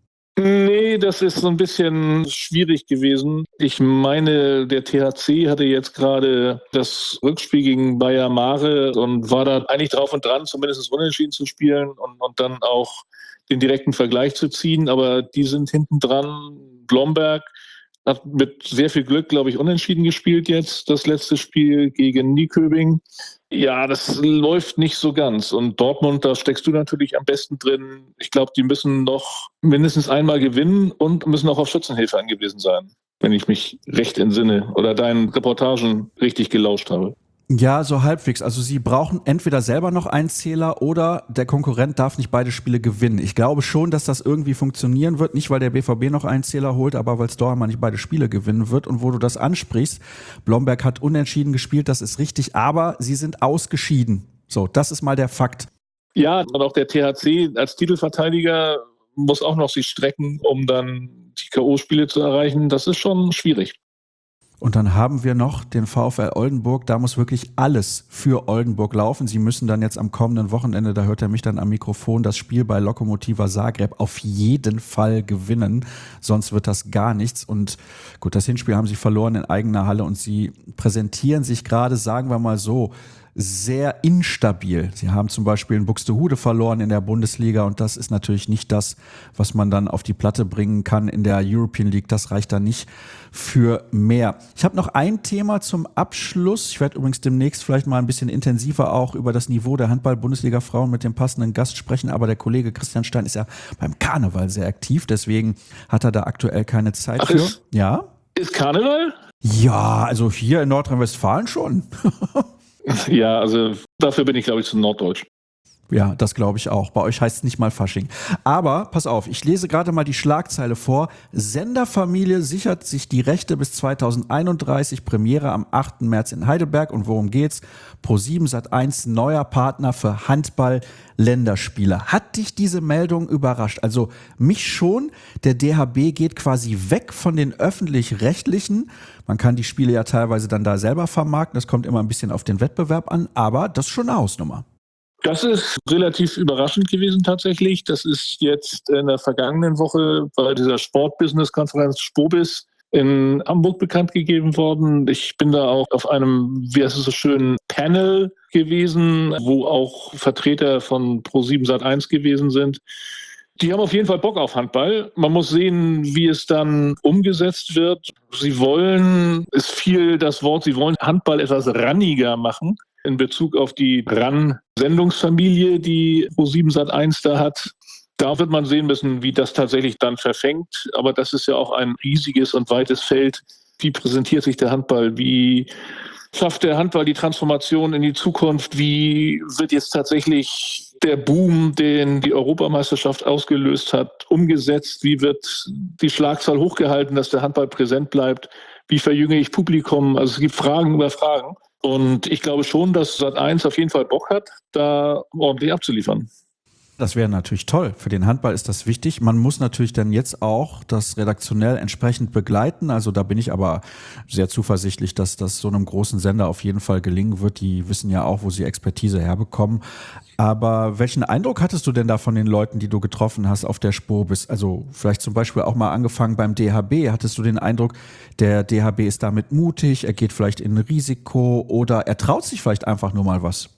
Nee, das ist so ein bisschen schwierig gewesen. Ich meine, der T H C hatte jetzt gerade das Rückspiel gegen Bayer Mare und war da eigentlich drauf und dran, zumindest unentschieden zu spielen und, und dann auch den direkten Vergleich zu ziehen. Aber die sind hinten dran. Blomberg hat mit sehr viel Glück, glaube ich, unentschieden gespielt jetzt, das letzte Spiel gegen Nyköping. Ja, das läuft nicht so ganz. Und Dortmund, da steckst du natürlich am besten drin. Ich glaube, die müssen noch mindestens einmal gewinnen und müssen auch auf Schützenhilfe angewiesen sein, wenn ich mich recht entsinne oder deinen Reportagen richtig gelauscht habe. Ja, so halbwegs. Also sie brauchen entweder selber noch einen Zähler oder der Konkurrent darf nicht beide Spiele gewinnen. Ich glaube schon, dass das irgendwie funktionieren wird. Nicht, weil der B V B noch einen Zähler holt, aber weil Storhammer nicht beide Spiele gewinnen wird. Und wo du das ansprichst, Blomberg hat unentschieden gespielt, das ist richtig, aber sie sind ausgeschieden. So, das ist mal der Fakt. Ja, und auch der T H C als Titelverteidiger muss auch noch sich strecken, um dann die K O-Spiele zu erreichen. Das ist schon schwierig. Und dann haben wir noch den VfL Oldenburg. Da muss wirklich alles für Oldenburg laufen. Sie müssen dann jetzt am kommenden Wochenende, da hört er mich dann am Mikrofon, das Spiel bei Lokomotiva Zagreb auf jeden Fall gewinnen. Sonst wird das gar nichts. Und gut, das Hinspiel haben sie verloren in eigener Halle und sie präsentieren sich gerade, sagen wir mal so, sehr instabil. Sie haben zum Beispiel in Buxtehude verloren in der Bundesliga und das ist natürlich nicht das, was man dann auf die Platte bringen kann in der European League. Das reicht dann nicht für mehr. Ich habe noch ein Thema zum Abschluss. Ich werde übrigens demnächst vielleicht mal ein bisschen intensiver auch über das Niveau der Handball-Bundesliga-Frauen mit dem passenden Gast sprechen, aber der Kollege Christian Stein ist ja beim Karneval sehr aktiv, deswegen hat er da aktuell keine Zeit Ach, für. Ist, ja? Ist Karneval? Ja, also hier in Nordrhein-Westfalen schon. Ja, also dafür bin ich, glaube ich, zu norddeutsch. Ja, das glaube ich auch. Bei euch heißt es nicht mal Fasching. Aber, pass auf, ich lese gerade mal die Schlagzeile vor. Senderfamilie sichert sich die Rechte bis zweitausendeinunddreißig, Premiere am achten März in Heidelberg. Und worum geht's? ProSieben Sat eins, neuer Partner für Handball-Länderspiele. Hat dich diese Meldung überrascht? Also mich schon. Der D H B geht quasi weg von den öffentlich-rechtlichen. Man kann die Spiele ja teilweise dann da selber vermarkten. Das kommt immer ein bisschen auf den Wettbewerb an. Aber das ist schon eine Hausnummer. Das ist relativ überraschend gewesen tatsächlich. Das ist jetzt in der vergangenen Woche bei dieser Sport-Business-Konferenz Spobis in Hamburg bekannt gegeben worden. Ich bin da auch auf einem, wie heißt es so schön, Panel gewesen, wo auch Vertreter von ProSieben Sat eins gewesen sind. Die haben auf jeden Fall Bock auf Handball. Man muss sehen, wie es dann umgesetzt wird. Sie wollen, ist viel das Wort, sie wollen Handball etwas ranniger machen in Bezug auf die RAN-Sendungsfamilie, die ProSieben Sat eins da hat. Da wird man sehen müssen, wie das tatsächlich dann verfängt. Aber das ist ja auch ein riesiges und weites Feld. Wie präsentiert sich der Handball? Wie schafft der Handball die Transformation in die Zukunft? Wie wird jetzt tatsächlich der Boom, den die Europameisterschaft ausgelöst hat, umgesetzt? Wie wird die Schlagzahl hochgehalten, dass der Handball präsent bleibt? Wie verjünge ich Publikum? Also es gibt Fragen über Fragen. Und ich glaube schon, dass Sat eins auf jeden Fall Bock hat, da ordentlich abzuliefern. Das wäre natürlich toll. Für den Handball ist das wichtig. Man muss natürlich dann jetzt auch das redaktionell entsprechend begleiten. Also da bin ich aber sehr zuversichtlich, dass das so einem großen Sender auf jeden Fall gelingen wird. Die wissen ja auch, wo sie Expertise herbekommen. Aber welchen Eindruck hattest du denn da von den Leuten, die du getroffen hast auf der Spobis? Also vielleicht zum Beispiel auch mal angefangen beim D H B. Hattest du den Eindruck, der D H B ist damit mutig, er geht vielleicht in Risiko oder er traut sich vielleicht einfach nur mal was?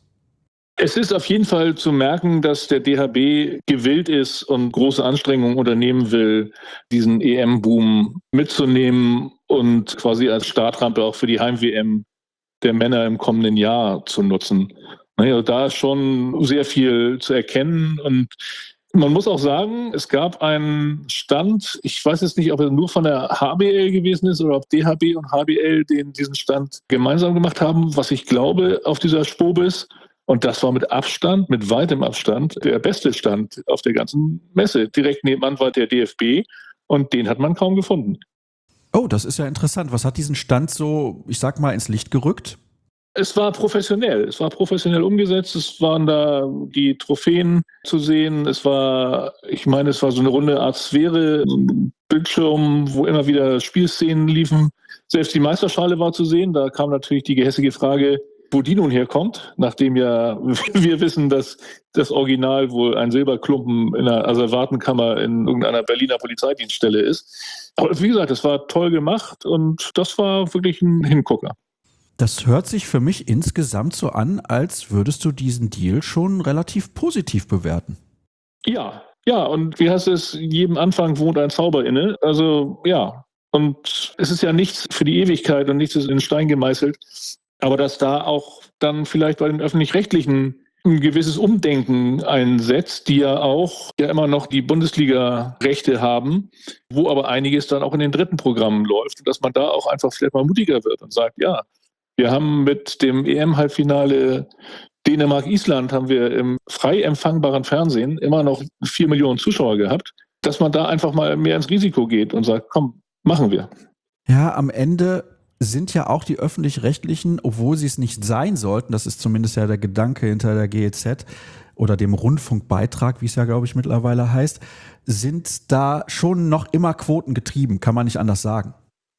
Es ist auf jeden Fall zu merken, dass der D H B gewillt ist und große Anstrengungen unternehmen will, diesen E M-Boom mitzunehmen und quasi als Startrampe auch für die Heim-W M der Männer im kommenden Jahr zu nutzen. Naja, da ist schon sehr viel zu erkennen und man muss auch sagen, es gab einen Stand, ich weiß jetzt nicht, ob er nur von der H B L gewesen ist oder ob D H B und H B L den, diesen Stand gemeinsam gemacht haben, was ich glaube auf dieser Spobis. Und das war mit Abstand, mit weitem Abstand, der beste Stand auf der ganzen Messe. Direkt nebenan war der D F B und den hat man kaum gefunden. Oh, das ist ja interessant. Was hat diesen Stand so, ich sag mal, ins Licht gerückt? Es war professionell. Es war professionell umgesetzt. Es waren da die Trophäen zu sehen. Es war, ich meine, es war so eine runde Art Sphäre, ein Bildschirm, wo immer wieder Spielszenen liefen. Selbst die Meisterschale war zu sehen. Da kam natürlich die gehässige Frage, wo die nun herkommt, nachdem ja wir wissen, dass das Original wohl ein Silberklumpen in einer Asservatenkammer in irgendeiner Berliner Polizeidienststelle ist. Aber wie gesagt, es war toll gemacht und das war wirklich ein Hingucker. Das hört sich für mich insgesamt so an, als würdest du diesen Deal schon relativ positiv bewerten. Ja, ja, und wie heißt es, jedem Anfang wohnt ein Zauber inne. Also ja, und es ist ja nichts für die Ewigkeit und nichts ist in Stein gemeißelt. Aber dass da auch dann vielleicht bei den Öffentlich-Rechtlichen ein gewisses Umdenken einsetzt, die ja auch ja immer noch die Bundesliga-Rechte haben, wo aber einiges dann auch in den dritten Programmen läuft und dass man da auch einfach vielleicht mal mutiger wird und sagt, ja, wir haben mit dem E M-Halbfinale Dänemark-Island haben wir im frei empfangbaren Fernsehen immer noch vier Millionen Zuschauer gehabt, dass man da einfach mal mehr ins Risiko geht und sagt, komm, machen wir. Ja, am Ende sind ja auch die Öffentlich-Rechtlichen, obwohl sie es nicht sein sollten, das ist zumindest ja der Gedanke hinter der G E Z oder dem Rundfunkbeitrag, wie es ja, glaube ich, mittlerweile heißt, sind da schon noch immer quotengetrieben, kann man nicht anders sagen.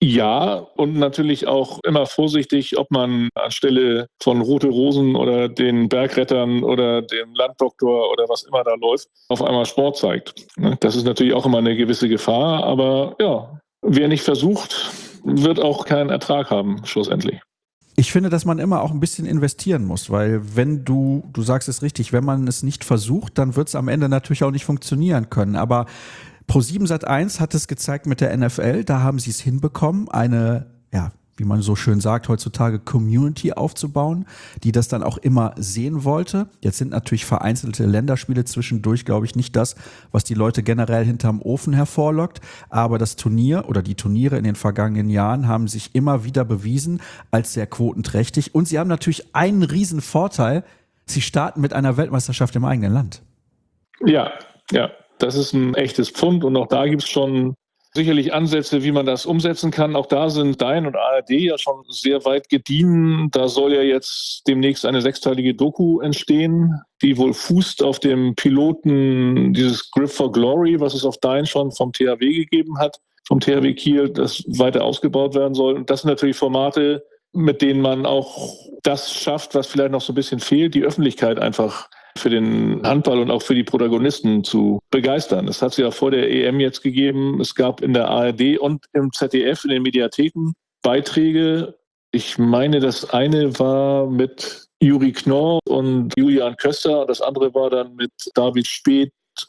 Ja, und natürlich auch immer vorsichtig, ob man anstelle von Rote Rosen oder den Bergrettern oder dem Landdoktor oder was immer da läuft, auf einmal Sport zeigt. Das ist natürlich auch immer eine gewisse Gefahr, aber ja, wer nicht versucht, wird auch keinen Ertrag haben, schlussendlich. Ich finde, dass man immer auch ein bisschen investieren muss, weil wenn du, du sagst es richtig, wenn man es nicht versucht, dann wird es am Ende natürlich auch nicht funktionieren können. Aber ProSieben Sat eins hat es gezeigt mit der N F L, da haben sie es hinbekommen, eine, ja, wie man so schön sagt, heutzutage Community aufzubauen, die das dann auch immer sehen wollte. Jetzt sind natürlich vereinzelte Länderspiele zwischendurch, glaube ich, nicht das, was die Leute generell hinterm Ofen hervorlockt. Aber das Turnier oder die Turniere in den vergangenen Jahren haben sich immer wieder bewiesen als sehr quotenträchtig. Und sie haben natürlich einen riesen Vorteil, sie starten mit einer Weltmeisterschaft im eigenen Land. Ja, ja. Das ist ein echtes Pfund und auch da gibt es schon sicherlich Ansätze, wie man das umsetzen kann. Auch da sind Dein und A R D ja schon sehr weit gediehen. Da soll ja jetzt demnächst eine sechsteilige Doku entstehen, die wohl fußt auf dem Piloten dieses Grip for Glory, was es auf Dein schon vom T H W gegeben hat, vom T H W Kiel, das weiter ausgebaut werden soll. Und das sind natürlich Formate, mit denen man auch das schafft, was vielleicht noch so ein bisschen fehlt, die Öffentlichkeit einfach für den Handball und auch für die Protagonisten zu begeistern. Das hat es ja vor der E M jetzt gegeben. Es gab in der A R D und im Z D F in den Mediatheken Beiträge. Ich meine, das eine war mit Juri Knorr und Julian Köster. Das andere war dann mit David Speth,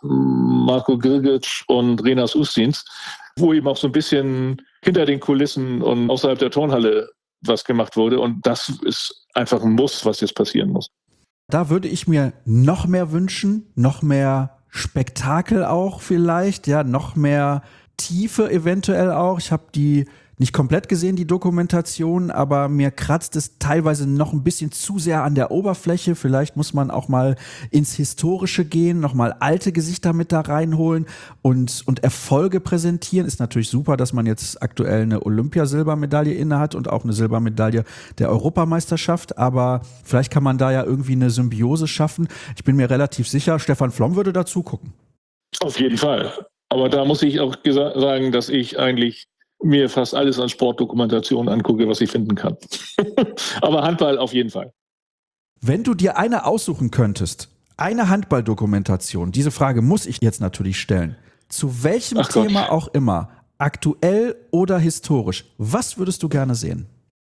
Marco Grgic und Renas Ustins, wo eben auch so ein bisschen hinter den Kulissen und außerhalb der Turnhalle was gemacht wurde. Und das ist einfach ein Muss, was jetzt passieren muss. Da würde ich mir noch mehr wünschen, noch mehr Spektakel auch vielleicht, ja, noch mehr Tiefe eventuell auch. Ich habe die nicht komplett gesehen, die Dokumentation, aber mir kratzt es teilweise noch ein bisschen zu sehr an der Oberfläche. Vielleicht muss man auch mal ins Historische gehen, nochmal alte Gesichter mit da reinholen und, und Erfolge präsentieren. Ist natürlich super, dass man jetzt aktuell eine Olympiasilbermedaille inne hat und auch eine Silbermedaille der Europameisterschaft, aber vielleicht kann man da ja irgendwie eine Symbiose schaffen. Ich bin mir relativ sicher, Stefan Flom würde dazu gucken. Auf jeden Fall. Aber da muss ich auch gesa- sagen, dass ich eigentlich mir fast alles an Sportdokumentationen angucke, was ich finden kann. Aber Handball auf jeden Fall. Wenn du dir eine aussuchen könntest, eine Handballdokumentation, diese Frage muss ich jetzt natürlich stellen, zu welchem Ach Gott. Thema auch immer, aktuell oder historisch, was würdest du gerne sehen?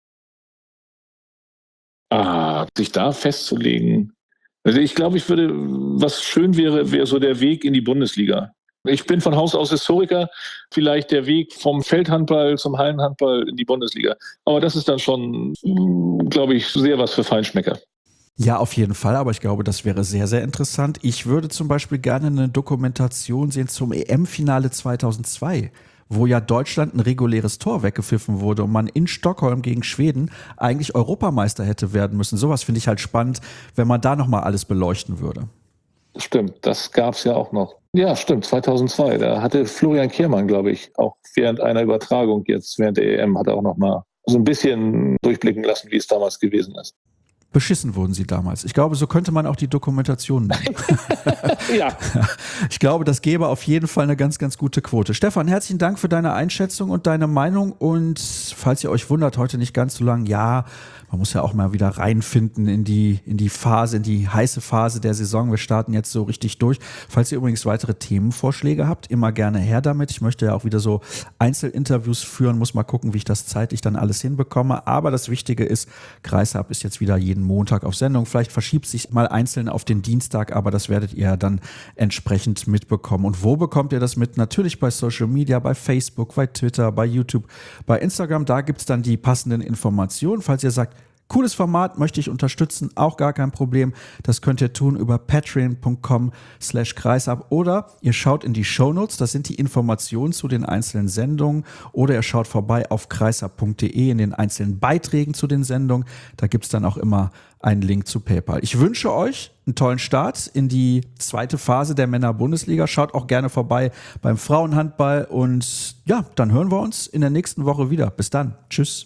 Ah, sich da festzulegen. Also ich glaube, ich würde, was schön wäre, wäre so der Weg in die Bundesliga. Ich bin von Haus aus Historiker, vielleicht der Weg vom Feldhandball zum Hallenhandball in die Bundesliga. Aber das ist dann schon, glaube ich, sehr was für Feinschmecker. Ja, auf jeden Fall, aber ich glaube, das wäre sehr, sehr interessant. Ich würde zum Beispiel gerne eine Dokumentation sehen zum E M-Finale zweitausendzwei, wo ja Deutschland ein reguläres Tor weggepfiffen wurde und man in Stockholm gegen Schweden eigentlich Europameister hätte werden müssen. Sowas finde ich halt spannend, wenn man da nochmal alles beleuchten würde. Stimmt, das gab es ja auch noch. Ja, stimmt, zweitausendzwei. Da hatte Florian Kehrmann, glaube ich, auch während einer Übertragung jetzt, während der E M, hat er auch noch mal so ein bisschen durchblicken lassen, wie es damals gewesen ist. Beschissen wurden sie damals. Ich glaube, so könnte man auch die Dokumentation nennen. Ja. Ich glaube, das gäbe auf jeden Fall eine ganz, ganz gute Quote. Stefan, herzlichen Dank für deine Einschätzung und deine Meinung. Und falls ihr euch wundert, heute nicht ganz so lang, ja, man muss ja auch mal wieder reinfinden in die, in die Phase, in die heiße Phase der Saison. Wir starten jetzt so richtig durch. Falls ihr übrigens weitere Themenvorschläge habt, immer gerne her damit. Ich möchte ja auch wieder so Einzelinterviews führen, muss mal gucken, wie ich das zeitlich dann alles hinbekomme. Aber das Wichtige ist, Kreisab ist jetzt wieder jeden Montag auf Sendung. Vielleicht verschiebt sich mal einzeln auf den Dienstag, aber das werdet ihr dann entsprechend mitbekommen. Und wo bekommt ihr das mit? Natürlich bei Social Media, bei Facebook, bei Twitter, bei YouTube, bei Instagram. Da gibt's dann die passenden Informationen. Falls ihr sagt, cooles Format, möchte ich unterstützen, auch gar kein Problem. Das könnt ihr tun über patreon.com slash kreisab oder ihr schaut in die Shownotes, das sind die Informationen zu den einzelnen Sendungen, oder ihr schaut vorbei auf kreisab punkt de in den einzelnen Beiträgen zu den Sendungen. Da gibt's dann auch immer einen Link zu PayPal. Ich wünsche euch einen tollen Start in die zweite Phase der Männer-Bundesliga. Schaut auch gerne vorbei beim Frauenhandball und ja, dann hören wir uns in der nächsten Woche wieder. Bis dann. Tschüss.